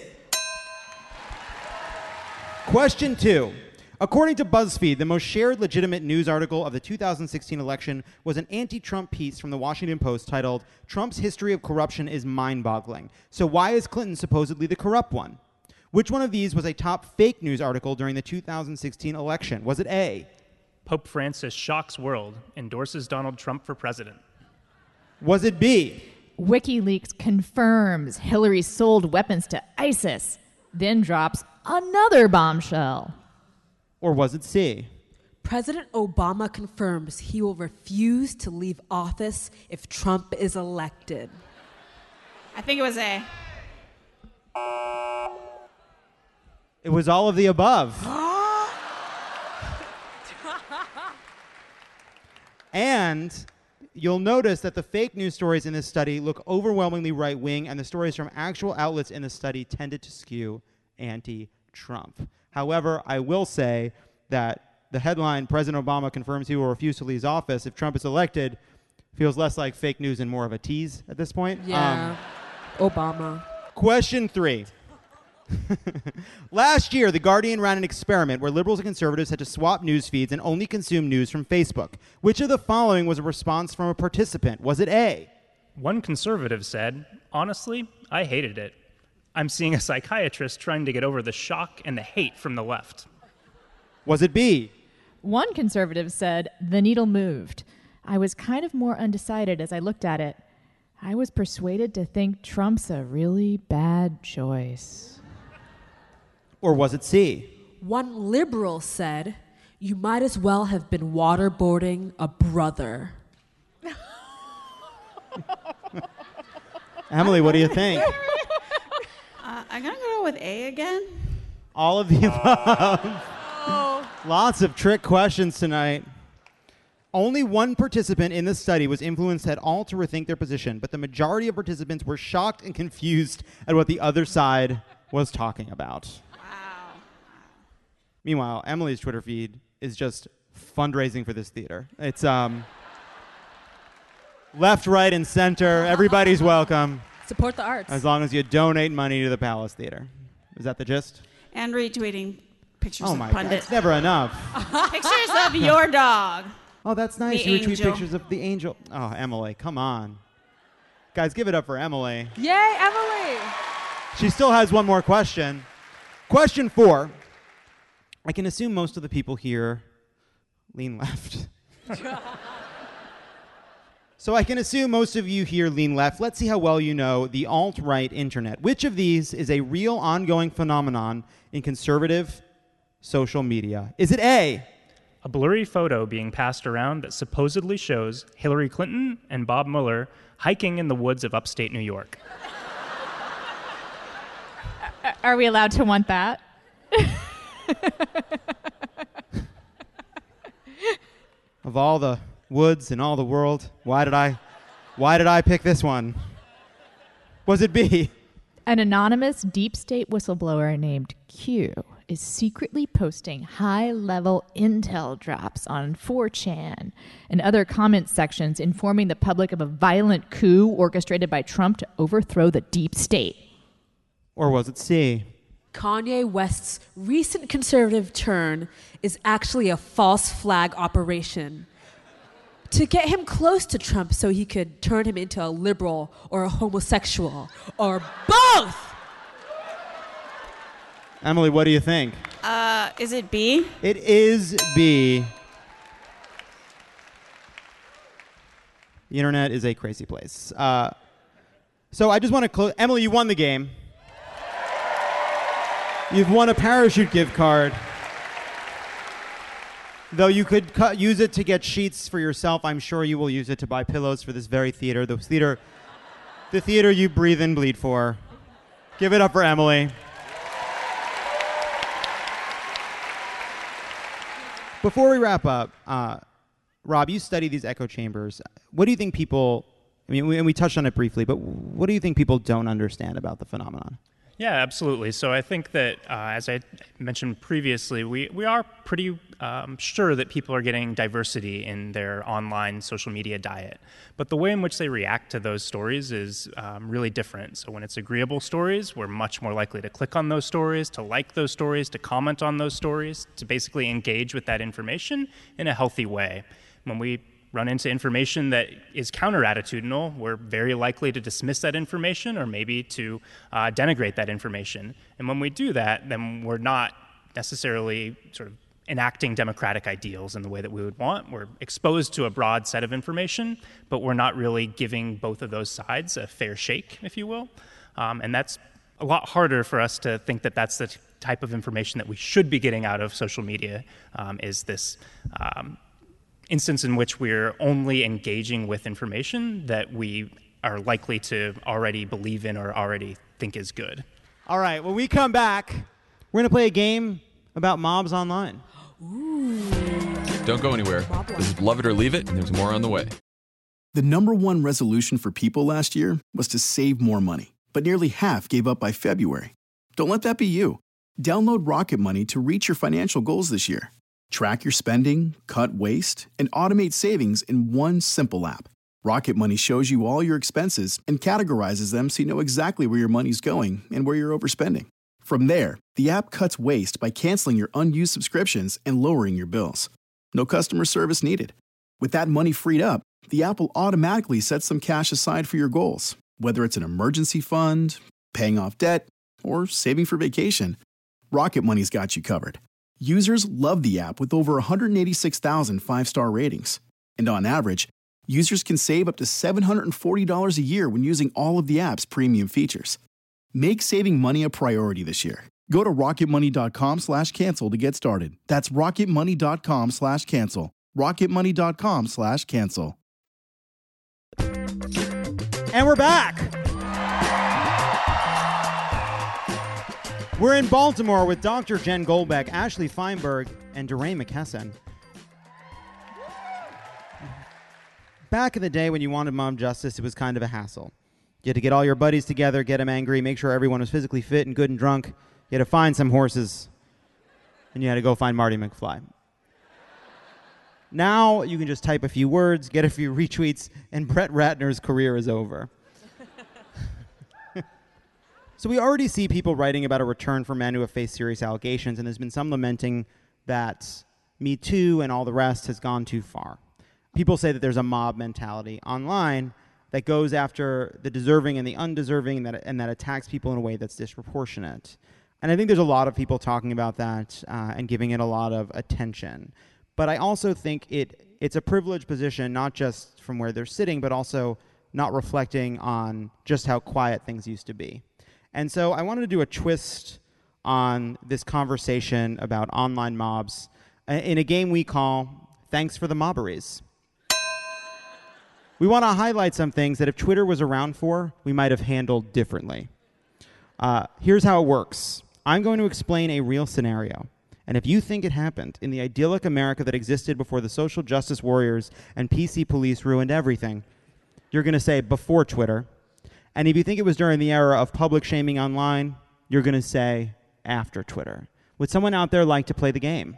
Question 2. According to BuzzFeed, the most shared legitimate news article of the 2016 election was an anti-Trump piece from the Washington Post titled, "Trump's history of corruption is mind-boggling. So why is Clinton supposedly the corrupt one?" Which one of these was a top fake news article during the 2016 election? Was it A? Pope Francis shocks world, endorses Donald Trump for president. Was it B? WikiLeaks confirms Hillary sold weapons to ISIS, then drops another bombshell. Or was it C? President Obama confirms he will refuse to leave office if Trump is elected. I think it was A. It was all of the above. And you'll notice that the fake news stories in this study look overwhelmingly right-wing, and the stories from actual outlets in the study tended to skew anti-Trump. However, I will say that the headline, "President Obama confirms he will refuse to leave office if Trump is elected," feels less like fake news and more of a tease at this point. Yeah, Obama. Question 3. Last year, The Guardian ran an experiment where liberals and conservatives had to swap news feeds and only consume news from Facebook. Which of the following was a response from a participant? Was it A? One conservative said, "Honestly, I hated it. I'm seeing a psychiatrist trying to get over the shock and the hate from the left." Was it B? One conservative said, "The needle moved. I was kind of more undecided as I looked at it. I was persuaded to think Trump's a really bad choice." Or was it C? One liberal said, "You might as well have been waterboarding a brother." Emily, what do you think? I'm going to go with A again. All of the above. Lots of trick questions tonight. Only one participant in this study was influenced at all to rethink their position, but the majority of participants were shocked and confused at what the other side was talking about. Wow. Meanwhile, Emily's Twitter feed is just fundraising for this theater. It's left, right, and center. Everybody's welcome. Support the arts. As long as you donate money to the Palace Theater. Is that the gist? And retweeting pictures Oh of my God, pundits. it's never enough. Pictures of your dog. Oh, that's nice. The You retweet angel. pictures of the angel. Oh, Emily, come on. Guys, give it up for Emily. Yay, Emily! She still has one more question. Question 4. I can assume most of the people here lean left. So I can assume most of you here lean left. Let's see how well you know the alt-right internet. Which of these is a real ongoing phenomenon in conservative social media? Is it A? A blurry photo being passed around that supposedly shows Hillary Clinton and Bob Mueller hiking in the woods of upstate New York. Are we allowed to want that? Of all the woods in all the world, why did I pick this one? Was it B? An anonymous deep state whistleblower named Q is secretly posting high-level intel drops on 4chan and other comment sections informing the public of a violent coup orchestrated by Trump to overthrow the deep state. Or was it C? Kanye West's recent conservative turn is actually a false flag operation to get him close to Trump so he could turn him into a liberal or a homosexual or both. Emily, what do you think? Is it B? It is B. The internet is a crazy place. So I just want to close. Emily, you won the game. You've won a parachute gift card. Though you could use it to get sheets for yourself, I'm sure you will use it to buy pillows for this very theater. The theater you breathe and bleed for. Give it up for Emily. Before we wrap up, Rob, you study these echo chambers. What do you think people I mean, we touched on it briefly, but what do you think people don't understand about the phenomenon? Yeah, absolutely. So I think that, as I mentioned previously, we are pretty sure that people are getting diversity in their online social media diet. But the way in which they react to those stories is really different. So when it's agreeable stories, we're much more likely to click on those stories, to like those stories, to comment on those stories, to basically engage with that information in a healthy way. When we run into information that is counter-attitudinal, we're very likely to dismiss that information or maybe to denigrate that information. And when we do that, then we're not necessarily sort of enacting democratic ideals in the way that we would want. We're exposed to a broad set of information, but we're not really giving both of those sides a fair shake, if you will. And that's a lot harder for us to think that that's the type of information that we should be getting out of social media, is this instance in which we're only engaging with information that we are likely to already believe in or already think is good. All right, when we come back, we're going to play a game about mobs online. Don't go anywhere. This is Love It or Leave It, and there's more on the way. The number one resolution for people last year was to save more money, but nearly half gave up by February. Don't let that be you. Download Rocket Money to reach your financial goals this year. Track your spending, cut waste, and automate savings in one simple app. Rocket Money shows you all your expenses and categorizes them so you know exactly where your money's going and where you're overspending. From there, the app cuts waste by canceling your unused subscriptions and lowering your bills. No customer service needed. With that money freed up, the app will automatically set some cash aside for your goals, whether it's an emergency fund, paying off debt, or saving for vacation. Rocket Money's got you covered. Users love the app with over 186,000 five-star ratings. And on average, users can save up to $740 a year when using all of the app's premium features. Make saving money a priority this year. Go to rocketmoney.com/cancel to get started. That's rocketmoney.com/cancel. rocketmoney.com/cancel. And we're back. We're in Baltimore with Dr. Jen Goldbeck, Ashley Feinberg, and DeRay McKesson. Back in the day when you wanted mom justice, it was kind of a hassle. You had to get all your buddies together, get them angry, make sure everyone was physically fit and good and drunk. You had to find some horses, and you had to go find Marty McFly. Now you can just type a few words, get a few retweets, and Brett Ratner's career is over. So we already see people writing about a return for men who have faced serious allegations, and there's been some lamenting that Me Too and all the rest has gone too far. People say that there's a mob mentality online that goes after the deserving and the undeserving, and that attacks people in a way that's disproportionate. And I think there's a lot of people talking about that and giving it a lot of attention. But I also think it's a privileged position, not just from where they're sitting, but also not reflecting on just how quiet things used to be. And so I wanted to do a twist on this conversation about online mobs in a game we call Thanks for the Mobberies. We want to highlight some things that if Twitter was around for, we might have handled differently. Here's how it works. I'm going to explain a real scenario. And if you think it happened in the idyllic America that existed before the social justice warriors and PC police ruined everything, you're going to say before Twitter. And if you think it was during the era of public shaming online, you're going to say after Twitter. Would someone out there like to play the game?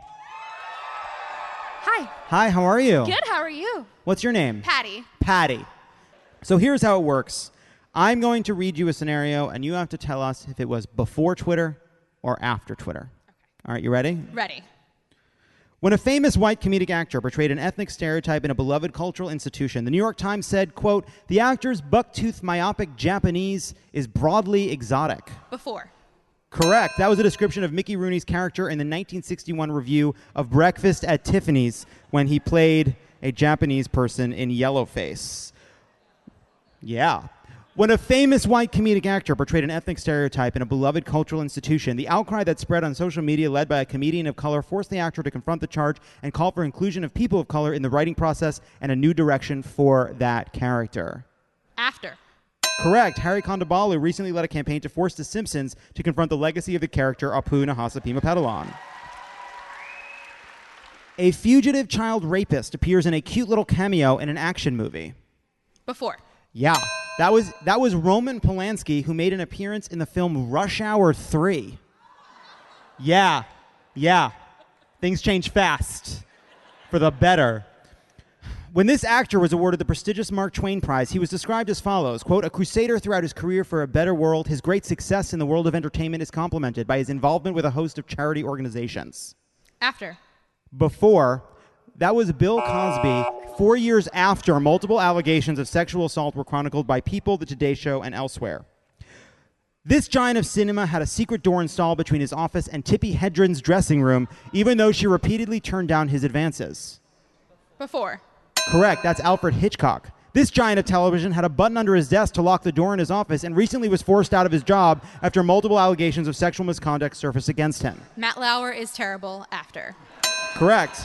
Hi. Hi, how are you? Good, how are you? What's your name? Patty. Patty. So here's how it works. I'm going to read you a scenario, and you have to tell us if it was before Twitter or after Twitter. Okay. All right, you ready? Ready. When a famous white comedic actor portrayed an ethnic stereotype in a beloved cultural institution, the New York Times said, quote, "The actor's buck-toothed myopic Japanese is broadly exotic." Before. Correct. That was a description of Mickey Rooney's character in the 1961 review of Breakfast at Tiffany's when he played a Japanese person in Yellowface. Yeah. When a famous white comedic actor portrayed an ethnic stereotype in a beloved cultural institution, the outcry that spread on social media led by a comedian of color forced the actor to confront the charge and call for inclusion of people of color in the writing process and a new direction for that character. After. Correct. Harry Kondobalu recently led a campaign to force The Simpsons to confront the legacy of the character Apu Nahasapima Padawan. A fugitive child rapist appears in a cute little cameo in an action movie. Before. Yeah, that was Roman Polanski, who made an appearance in the film Rush Hour 3. Yeah. Things change fast for the better. When this actor was awarded the prestigious Mark Twain Prize, he was described as follows, quote, "A crusader throughout his career for a better world, his great success in the world of entertainment is complemented by his involvement with a host of charity organizations." After. Before, that was Bill Cosby, 4 years after multiple allegations of sexual assault were chronicled by People, The Today Show, and elsewhere. This giant of cinema had a secret door installed between his office and Tippi Hedren's dressing room, even though she repeatedly turned down his advances. Before. Correct, that's Alfred Hitchcock. This giant of television had a button under his desk to lock the door in his office and recently was forced out of his job after multiple allegations of sexual misconduct surfaced against him. Matt Lauer is terrible. After. Correct.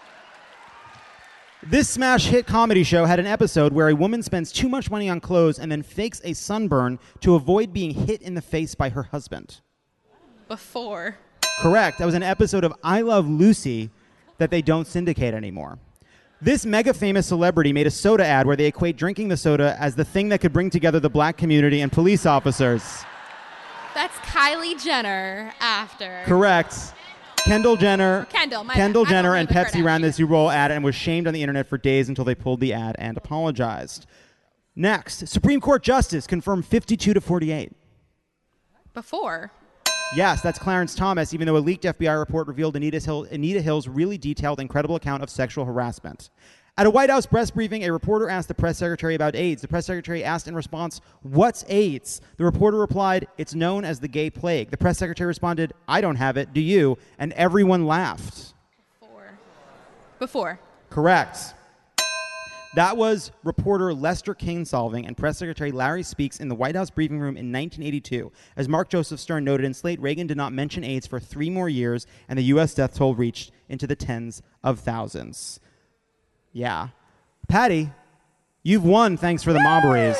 This smash hit comedy show had an episode where a woman spends too much money on clothes and then fakes a sunburn to avoid being hit in the face by her husband. Before. Correct. That was an episode of I Love Lucy that they don't syndicate anymore. This mega famous celebrity made a soda ad where they equate drinking the soda as the thing that could bring together the black community and police officers. That's Kylie Jenner. After. Correct. Kendall Jenner, Kendall Jenner and Pepsi ran this Super Bowl ad and was shamed on the internet for days until they pulled the ad and apologized. Next, Supreme Court Justice confirmed 52-48. Before. Yes, that's Clarence Thomas, even though a leaked FBI report revealed Anita Hill's really detailed and credible account of sexual harassment. At a White House press briefing, a reporter asked the press secretary about AIDS. The press secretary asked in response, "What's AIDS?" The reporter replied, "It's known as the gay plague." The press secretary responded, "I don't have it, do you?" And everyone laughed. Before. Correct. That was reporter Lester Kingsolving and press secretary Larry Speaks in the White House briefing room in 1982. As Mark Joseph Stern noted in Slate, Reagan did not mention AIDS for 3 more years, and the U.S. death toll reached into the tens of thousands. Yeah. Patty, you've won thanks for the mobberies.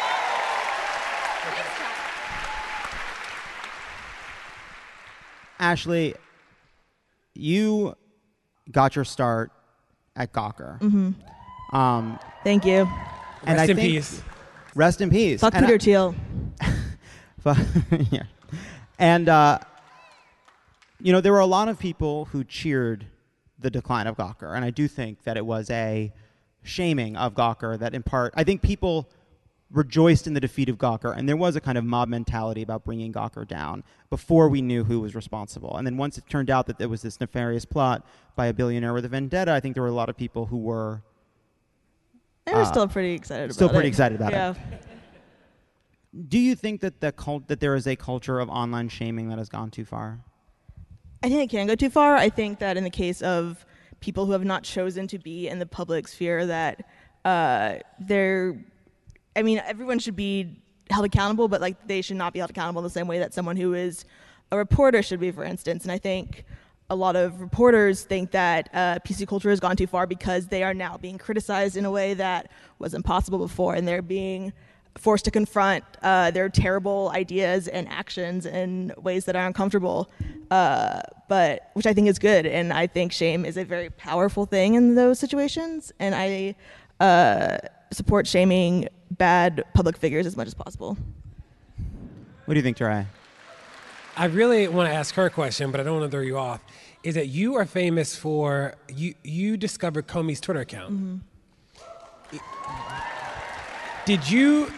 Ashley, you got your start at Gawker. Mm-hmm. Thank you. And Rest in peace. Rest in peace. Fuck Peter Thiel. Yeah. And, there were a lot of people who cheered the decline of Gawker. And I do think that it was a shaming of Gawker that in part, I think people rejoiced in the defeat of Gawker. And there was a kind of mob mentality about bringing Gawker down before we knew who was responsible. And then once it turned out that there was this nefarious plot by a billionaire with a vendetta, I think there were a lot of people who were... They were still pretty excited about it. Still pretty excited about yeah. it. Do you think that that there is a culture of online shaming that has gone too far? I think it can go too far. I think that in the case of people who have not chosen to be in the public sphere, that everyone should be held accountable, but they should not be held accountable in the same way that someone who is a reporter should be, for instance. And I think a lot of reporters think that PC culture has gone too far because they are now being criticized in a way that wasn't possible before, and they're being forced to confront their terrible ideas and actions in ways that are uncomfortable, but which I think is good. And I think shame is a very powerful thing in those situations, and I support shaming bad public figures as much as possible. What do you think, Tarai? I really want to ask her a question, but I don't want to throw you off. Is that you are famous for, you discovered Comey's Twitter account. Mm-hmm. Did you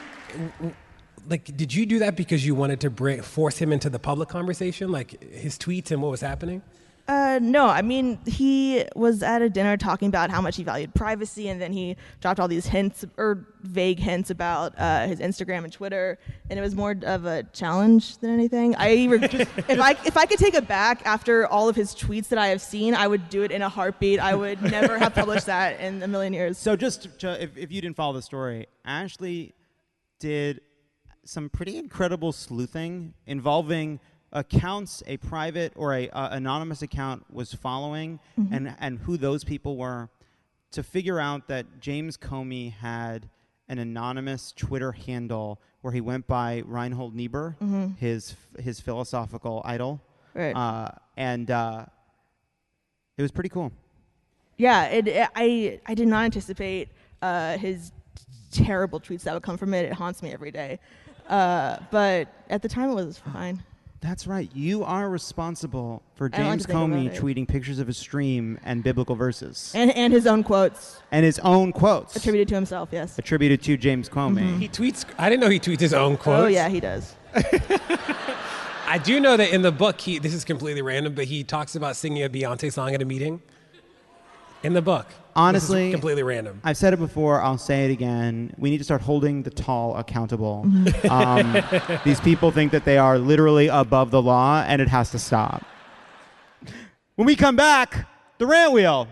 do that because you wanted to force him into the public conversation, like his tweets and what was happening? No, I mean, he was at a dinner talking about how much he valued privacy, and then he dropped all these hints or vague hints about his Instagram and Twitter, and it was more of a challenge than anything. If I could take it back after all of his tweets that I have seen, I would do it in a heartbeat. I would never have published that in a million years. So if you didn't follow the story, Ashley did some pretty incredible sleuthing involving accounts a private or a anonymous account was following, Mm-hmm. and who those people were, to figure out that James Comey had an anonymous Twitter handle where he went by Reinhold Niebuhr, Mm-hmm. his philosophical idol, Right. and it was pretty cool. Yeah, I did not anticipate his terrible tweets that would come from it. It haunts me every day. But at the time, it was fine. That's right. You are responsible for I don't like James to think Comey about it. tweeting pictures of his stream and biblical verses. And his own quotes. And his own quotes. Attributed to himself, yes. Attributed to James Comey. He tweets. I didn't know he tweets his own quotes. Oh, yeah, he does. I do know that in the book, this is completely random, but he talks about singing a Beyonce song at a meeting. In the book. Honestly, this is completely random. I've said it before, I'll say it again. We need to start holding the tall accountable. These people think that they are literally above the law, and it has to stop. When we come back, the rant wheel.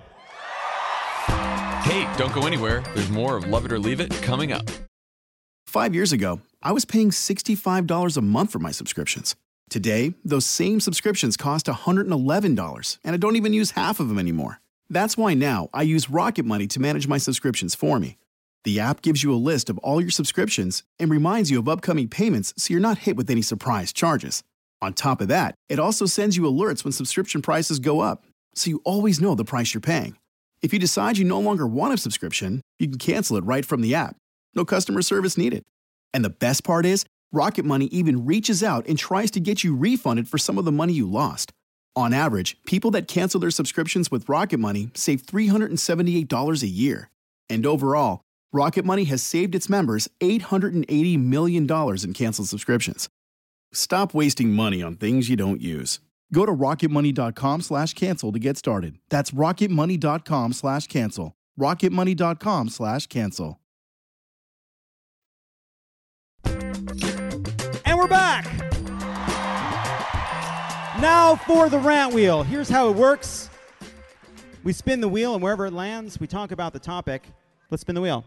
Hey, don't go anywhere. There's more of Love It or Leave It coming up. 5 years ago, I was paying $65 a month for my subscriptions. Today, those same subscriptions cost $111, and I don't even use half of them anymore. That's why now I use Rocket Money to manage my subscriptions for me. The app gives you a list of all your subscriptions and reminds you of upcoming payments so you're not hit with any surprise charges. On top of that, it also sends you alerts when subscription prices go up, so you always know the price you're paying. If you decide you no longer want a subscription, you can cancel it right from the app. No customer service needed. And the best part is, Rocket Money even reaches out and tries to get you refunded for some of the money you lost. On average, people that cancel their subscriptions with Rocket Money save $378 a year. And overall, Rocket Money has saved its members $880 million in canceled subscriptions. Stop wasting money on things you don't use. Go to rocketmoney.com/cancel to get started. That's rocketmoney.com/cancel. rocketmoney.com/cancel. And we're back. Now for the rant wheel. Here's how it works. We spin the wheel, and wherever it lands, we talk about the topic. Let's spin the wheel.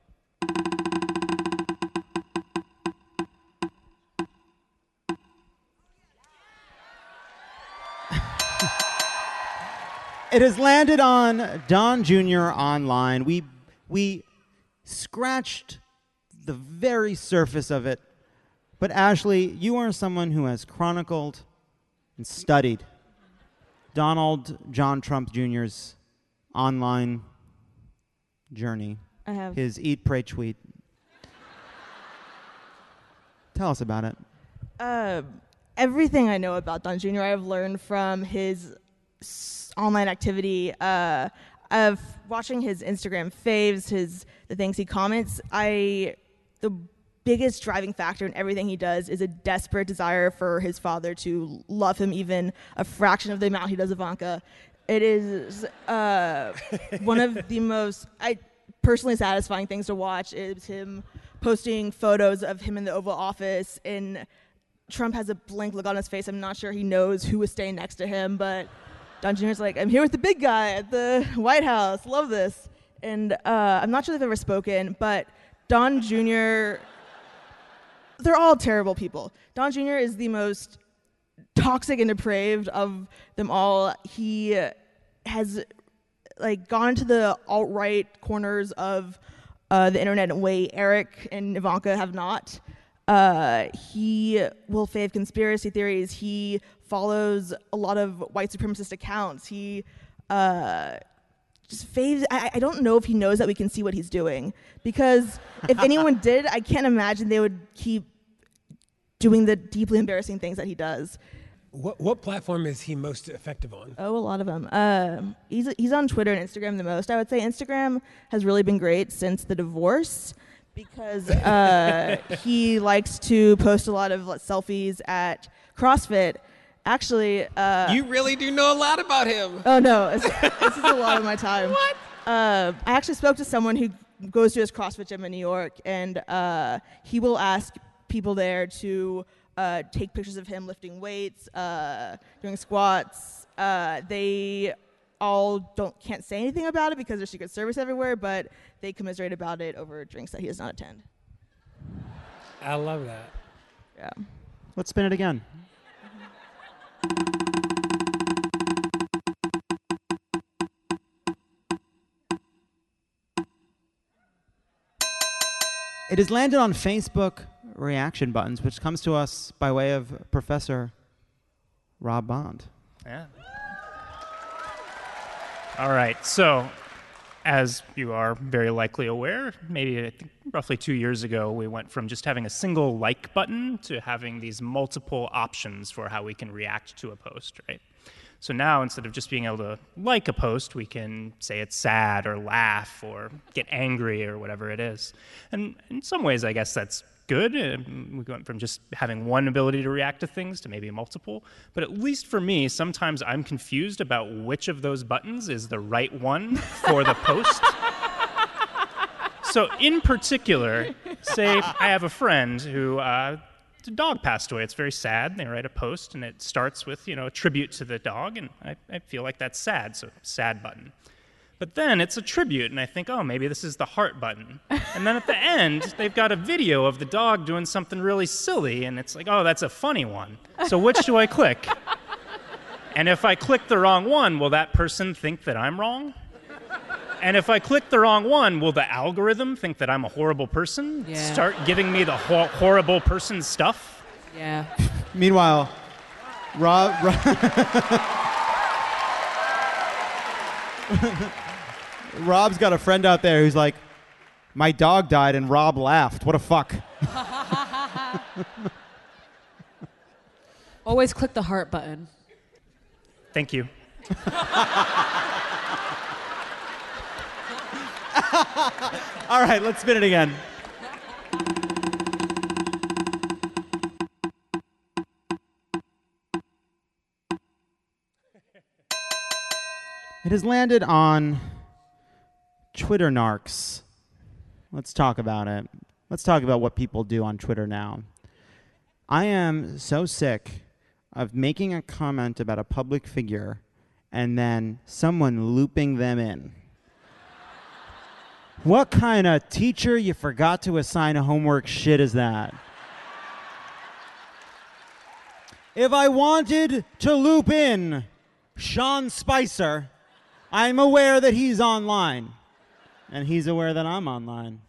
It has landed on Don Jr. Online. We scratched the very surface of it. But Ashley, you are someone who has chronicled and studied Donald John Trump Jr.'s online journey. I have. His Eat, Pray, Tweet. Tell us about it. Everything I know about Don Jr. I have learned from his online activity, of watching his Instagram faves, the things he comments. The biggest driving factor in everything he does is a desperate desire for his father to love him even a fraction of the amount he does Ivanka. It is one of the most personally satisfying things to watch is him posting photos of him in the Oval Office, and Trump has a blank look on his face. I'm not sure he knows who was staying next to him, but Don Jr.'s like, I'm here with the big guy at the White House. Love this. And I'm not sure they've ever spoken, but Don Jr., they're all terrible people. Don Jr. is the most toxic and depraved of them all. He has gone into the alt-right corners of the internet in a way Eric and Ivanka have not. He will fave conspiracy theories. He follows a lot of white supremacist accounts. He just faves. I don't know if he knows that we can see what he's doing, because if anyone did, I can't imagine they would keep doing the deeply embarrassing things that he does. What platform is he most effective on? Oh, a lot of them. He's on Twitter and Instagram the most. I would say Instagram has really been great since the divorce, because he likes to post a lot of selfies at CrossFit. Actually, you really do know a lot about him. Oh no, this is a lot of my time. What? I actually spoke to someone who goes to his CrossFit gym in New York, and he will ask people there to take pictures of him lifting weights, doing squats. They all can't say anything about it because there's Secret Service everywhere, but they commiserate about it over drinks that he does not attend. I love that. Yeah. Let's spin it again. It has landed on Facebook reaction buttons, which comes to us by way of Professor Rob Bond. Yeah. All right. So as you are very likely aware, maybe I think roughly 2 years ago, we went from just having a single like button to having these multiple options for how we can react to a post, right? So now, instead of just being able to like a post, we can say it's sad or laugh or get angry or whatever it is. And in some ways, I guess that's good. We went from just having one ability to react to things to maybe multiple. But at least for me, sometimes I'm confused about which of those buttons is the right one for the post. So in particular, say I have a friend who the dog passed away. It's very sad. They write a post, and it starts with, a tribute to the dog, and I feel like that's sad, so sad button. But then it's a tribute, and I think, oh, maybe this is the heart button. And then at the end, they've got a video of the dog doing something really silly, and it's like, oh, that's a funny one. So which do I click? And if I click the wrong one, will that person think that I'm wrong? And if I click the wrong one, will the algorithm think that I'm a horrible person? Yeah. Start giving me the horrible person stuff? Yeah. Meanwhile, Rob's got a friend out there who's like, my dog died and Rob laughed. What a fuck. Always click the heart button. Thank you. All right, let's spin it again. It has landed on Twitter narcs. Let's talk about it. Let's talk about what people do on Twitter now. I am so sick of making a comment about a public figure and then someone looping them in. What kind of teacher you forgot to assign a homework shit is that? If I wanted to loop in Sean Spicer, I'm aware that he's online. And he's aware that I'm online.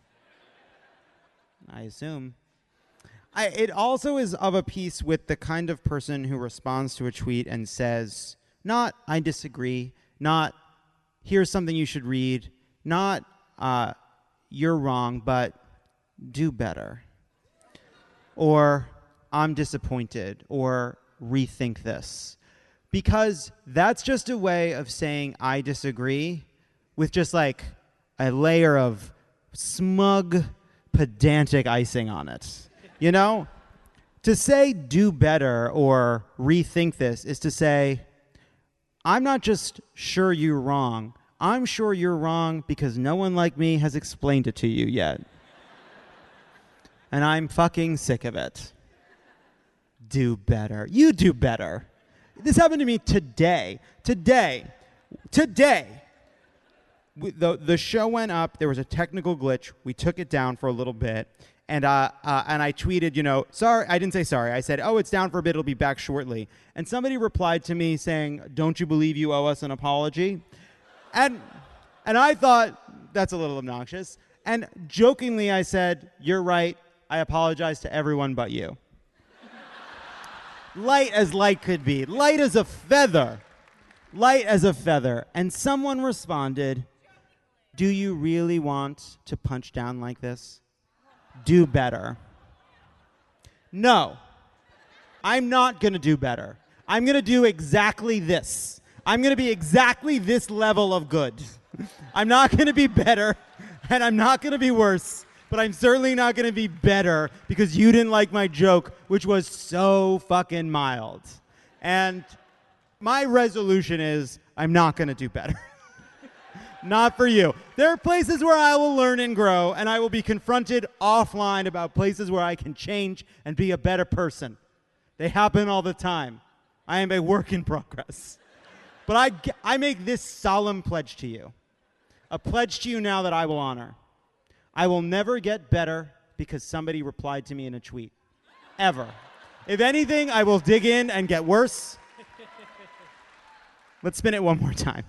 I assume. It also is of a piece with the kind of person who responds to a tweet and says, not, I disagree, not, here's something you should read, not, you're wrong, but do better. Or, I'm disappointed, or rethink this. Because that's just a way of saying I disagree with just like a layer of smug, pedantic icing on it. You know? To say do better or rethink this is to say, I'm not just sure you're wrong. I'm sure you're wrong because no one like me has explained it to you yet. And I'm fucking sick of it. Do better. You do better. This happened to me today. Today. The show went up. There was a technical glitch. We took it down for a little bit. And I tweeted, sorry. I didn't say sorry. I said, oh, it's down for a bit. It'll be back shortly. And somebody replied to me saying, don't you believe you owe us an apology? And I thought, that's a little obnoxious. And jokingly, I said, you're right. I apologize to everyone but you. Light as light could be. Light as a feather. Light as a feather. And someone responded, do you really want to punch down like this? Do better. No. I'm not going to do better. I'm going to do exactly this. I'm going to be exactly this level of good. I'm not going to be better, and I'm not going to be worse. But I'm certainly not going to be better because you didn't like my joke, which was so fucking mild. And my resolution is I'm not going to do better. Not for you. There are places where I will learn and grow, and I will be confronted offline about places where I can change and be a better person. They happen all the time. I am a work in progress. But I make this solemn pledge to you. A pledge to you now that I will honor. I will never get better because somebody replied to me in a tweet. Ever. If anything, I will dig in and get worse. Let's spin it one more time.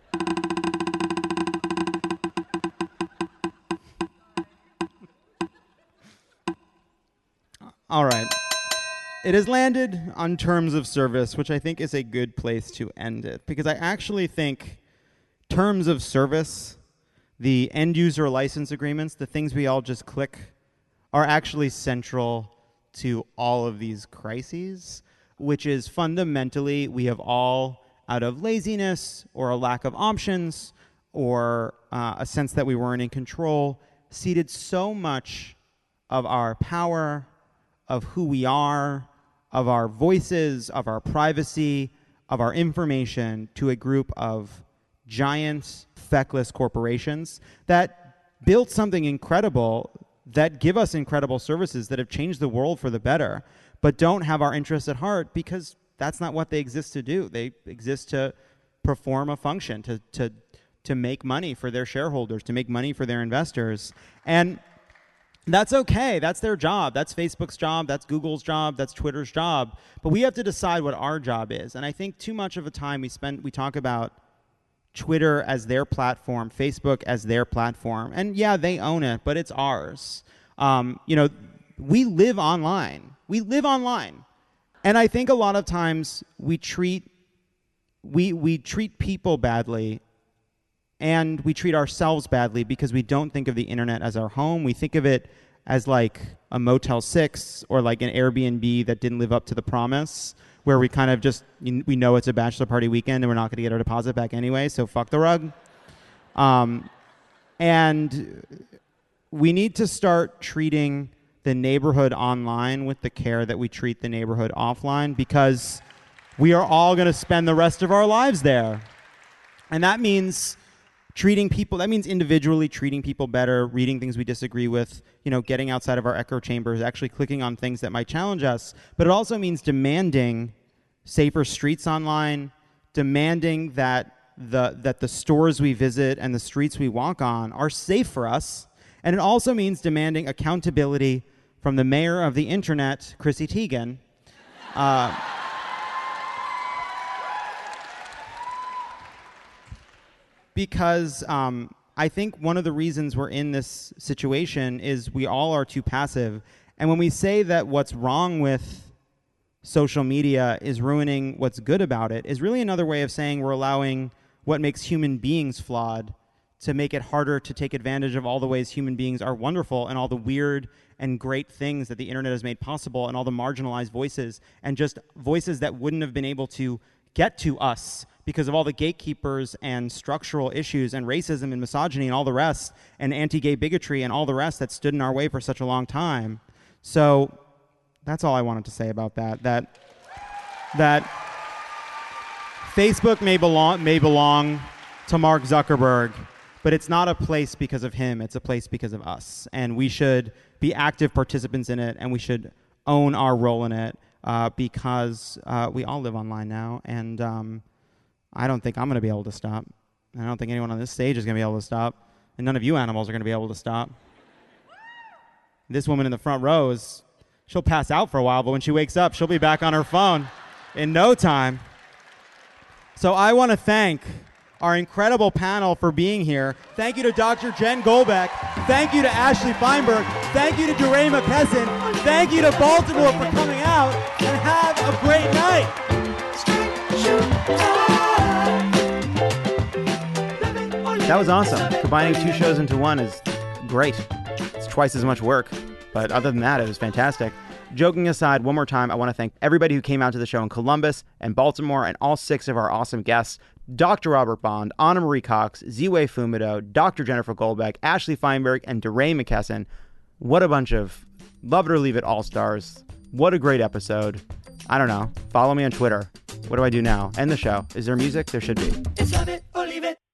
All right. It has landed on terms of service, which I think is a good place to end it. Because I actually think terms of service the end user license agreements, the things we all just click, are actually central to all of these crises, which is fundamentally we have all, out of laziness or a lack of options or a sense that we weren't in control, ceded so much of our power, of who we are, of our voices, of our privacy, of our information to a group of giant, feckless corporations that built something incredible, that give us incredible services that have changed the world for the better, but don't have our interests at heart because that's not what they exist to do. They exist to perform a function, to make money for their shareholders, to make money for their investors. And that's okay. That's their job. That's Facebook's job. That's Google's job. That's Twitter's job. But we have to decide what our job is. And I think too much of the time we talk about Twitter as their platform, Facebook as their platform. And yeah, they own it, but it's ours. We live online. We live online. And I think a lot of times we treat people badly, and we treat ourselves badly because we don't think of the internet as our home. We think of it as like a Motel 6 or like an Airbnb that didn't live up to the promise, where we kind of just, we know it's a bachelor party weekend and we're not going to get our deposit back anyway, so fuck the rug. And we need to start treating the neighborhood online with the care that we treat the neighborhood offline, because we are all going to spend the rest of our lives there. And that means individually treating people better, reading things we disagree with, getting outside of our echo chambers, actually clicking on things that might challenge us. But it also means demanding safer streets online, demanding that the stores we visit and the streets we walk on are safe for us. And it also means demanding accountability from the mayor of the internet, Chrissy Teigen. Because I think one of the reasons we're in this situation is we all are too passive. And when we say that what's wrong with social media is ruining what's good about it, is really another way of saying we're allowing what makes human beings flawed to make it harder to take advantage of all the ways human beings are wonderful and all the weird and great things that the internet has made possible, and all the marginalized voices and just voices that wouldn't have been able to get to us because of all the gatekeepers and structural issues and racism and misogyny and all the rest, and anti-gay bigotry and all the rest that stood in our way for such a long time. So that's all I wanted to say about that. That Facebook may belong to Mark Zuckerberg, but it's not a place because of him. It's a place because of us. And we should be active participants in it, and we should own our role in it because we all live online now. And I don't think I'm going to be able to stop. I don't think anyone on this stage is going to be able to stop. And none of you animals are going to be able to stop. This woman in the front row she'll pass out for a while, but when she wakes up, she'll be back on her phone in no time. So I want to thank our incredible panel for being here. Thank you to Dr. Jen Golbeck. Thank you to Ashley Feinberg. Thank you to DeRay McKesson. Thank you to Baltimore for coming out, and have a great night. That was awesome. Combining two shows into one is great. It's twice as much work, but other than that, it was fantastic. Joking aside, one more time, I want to thank everybody who came out to the show in Columbus and Baltimore, and all 6 of our awesome guests: Dr. Robert Bond, Anna Marie Cox, Ziwe Fumido, Dr. Jennifer Goldbeck, Ashley Feinberg, and DeRay McKesson. What a bunch of love it or leave it all-stars. What a great episode. I don't know. Follow me on Twitter. What do I do now? End the show. Is there music? There should be. It's love it or leave it.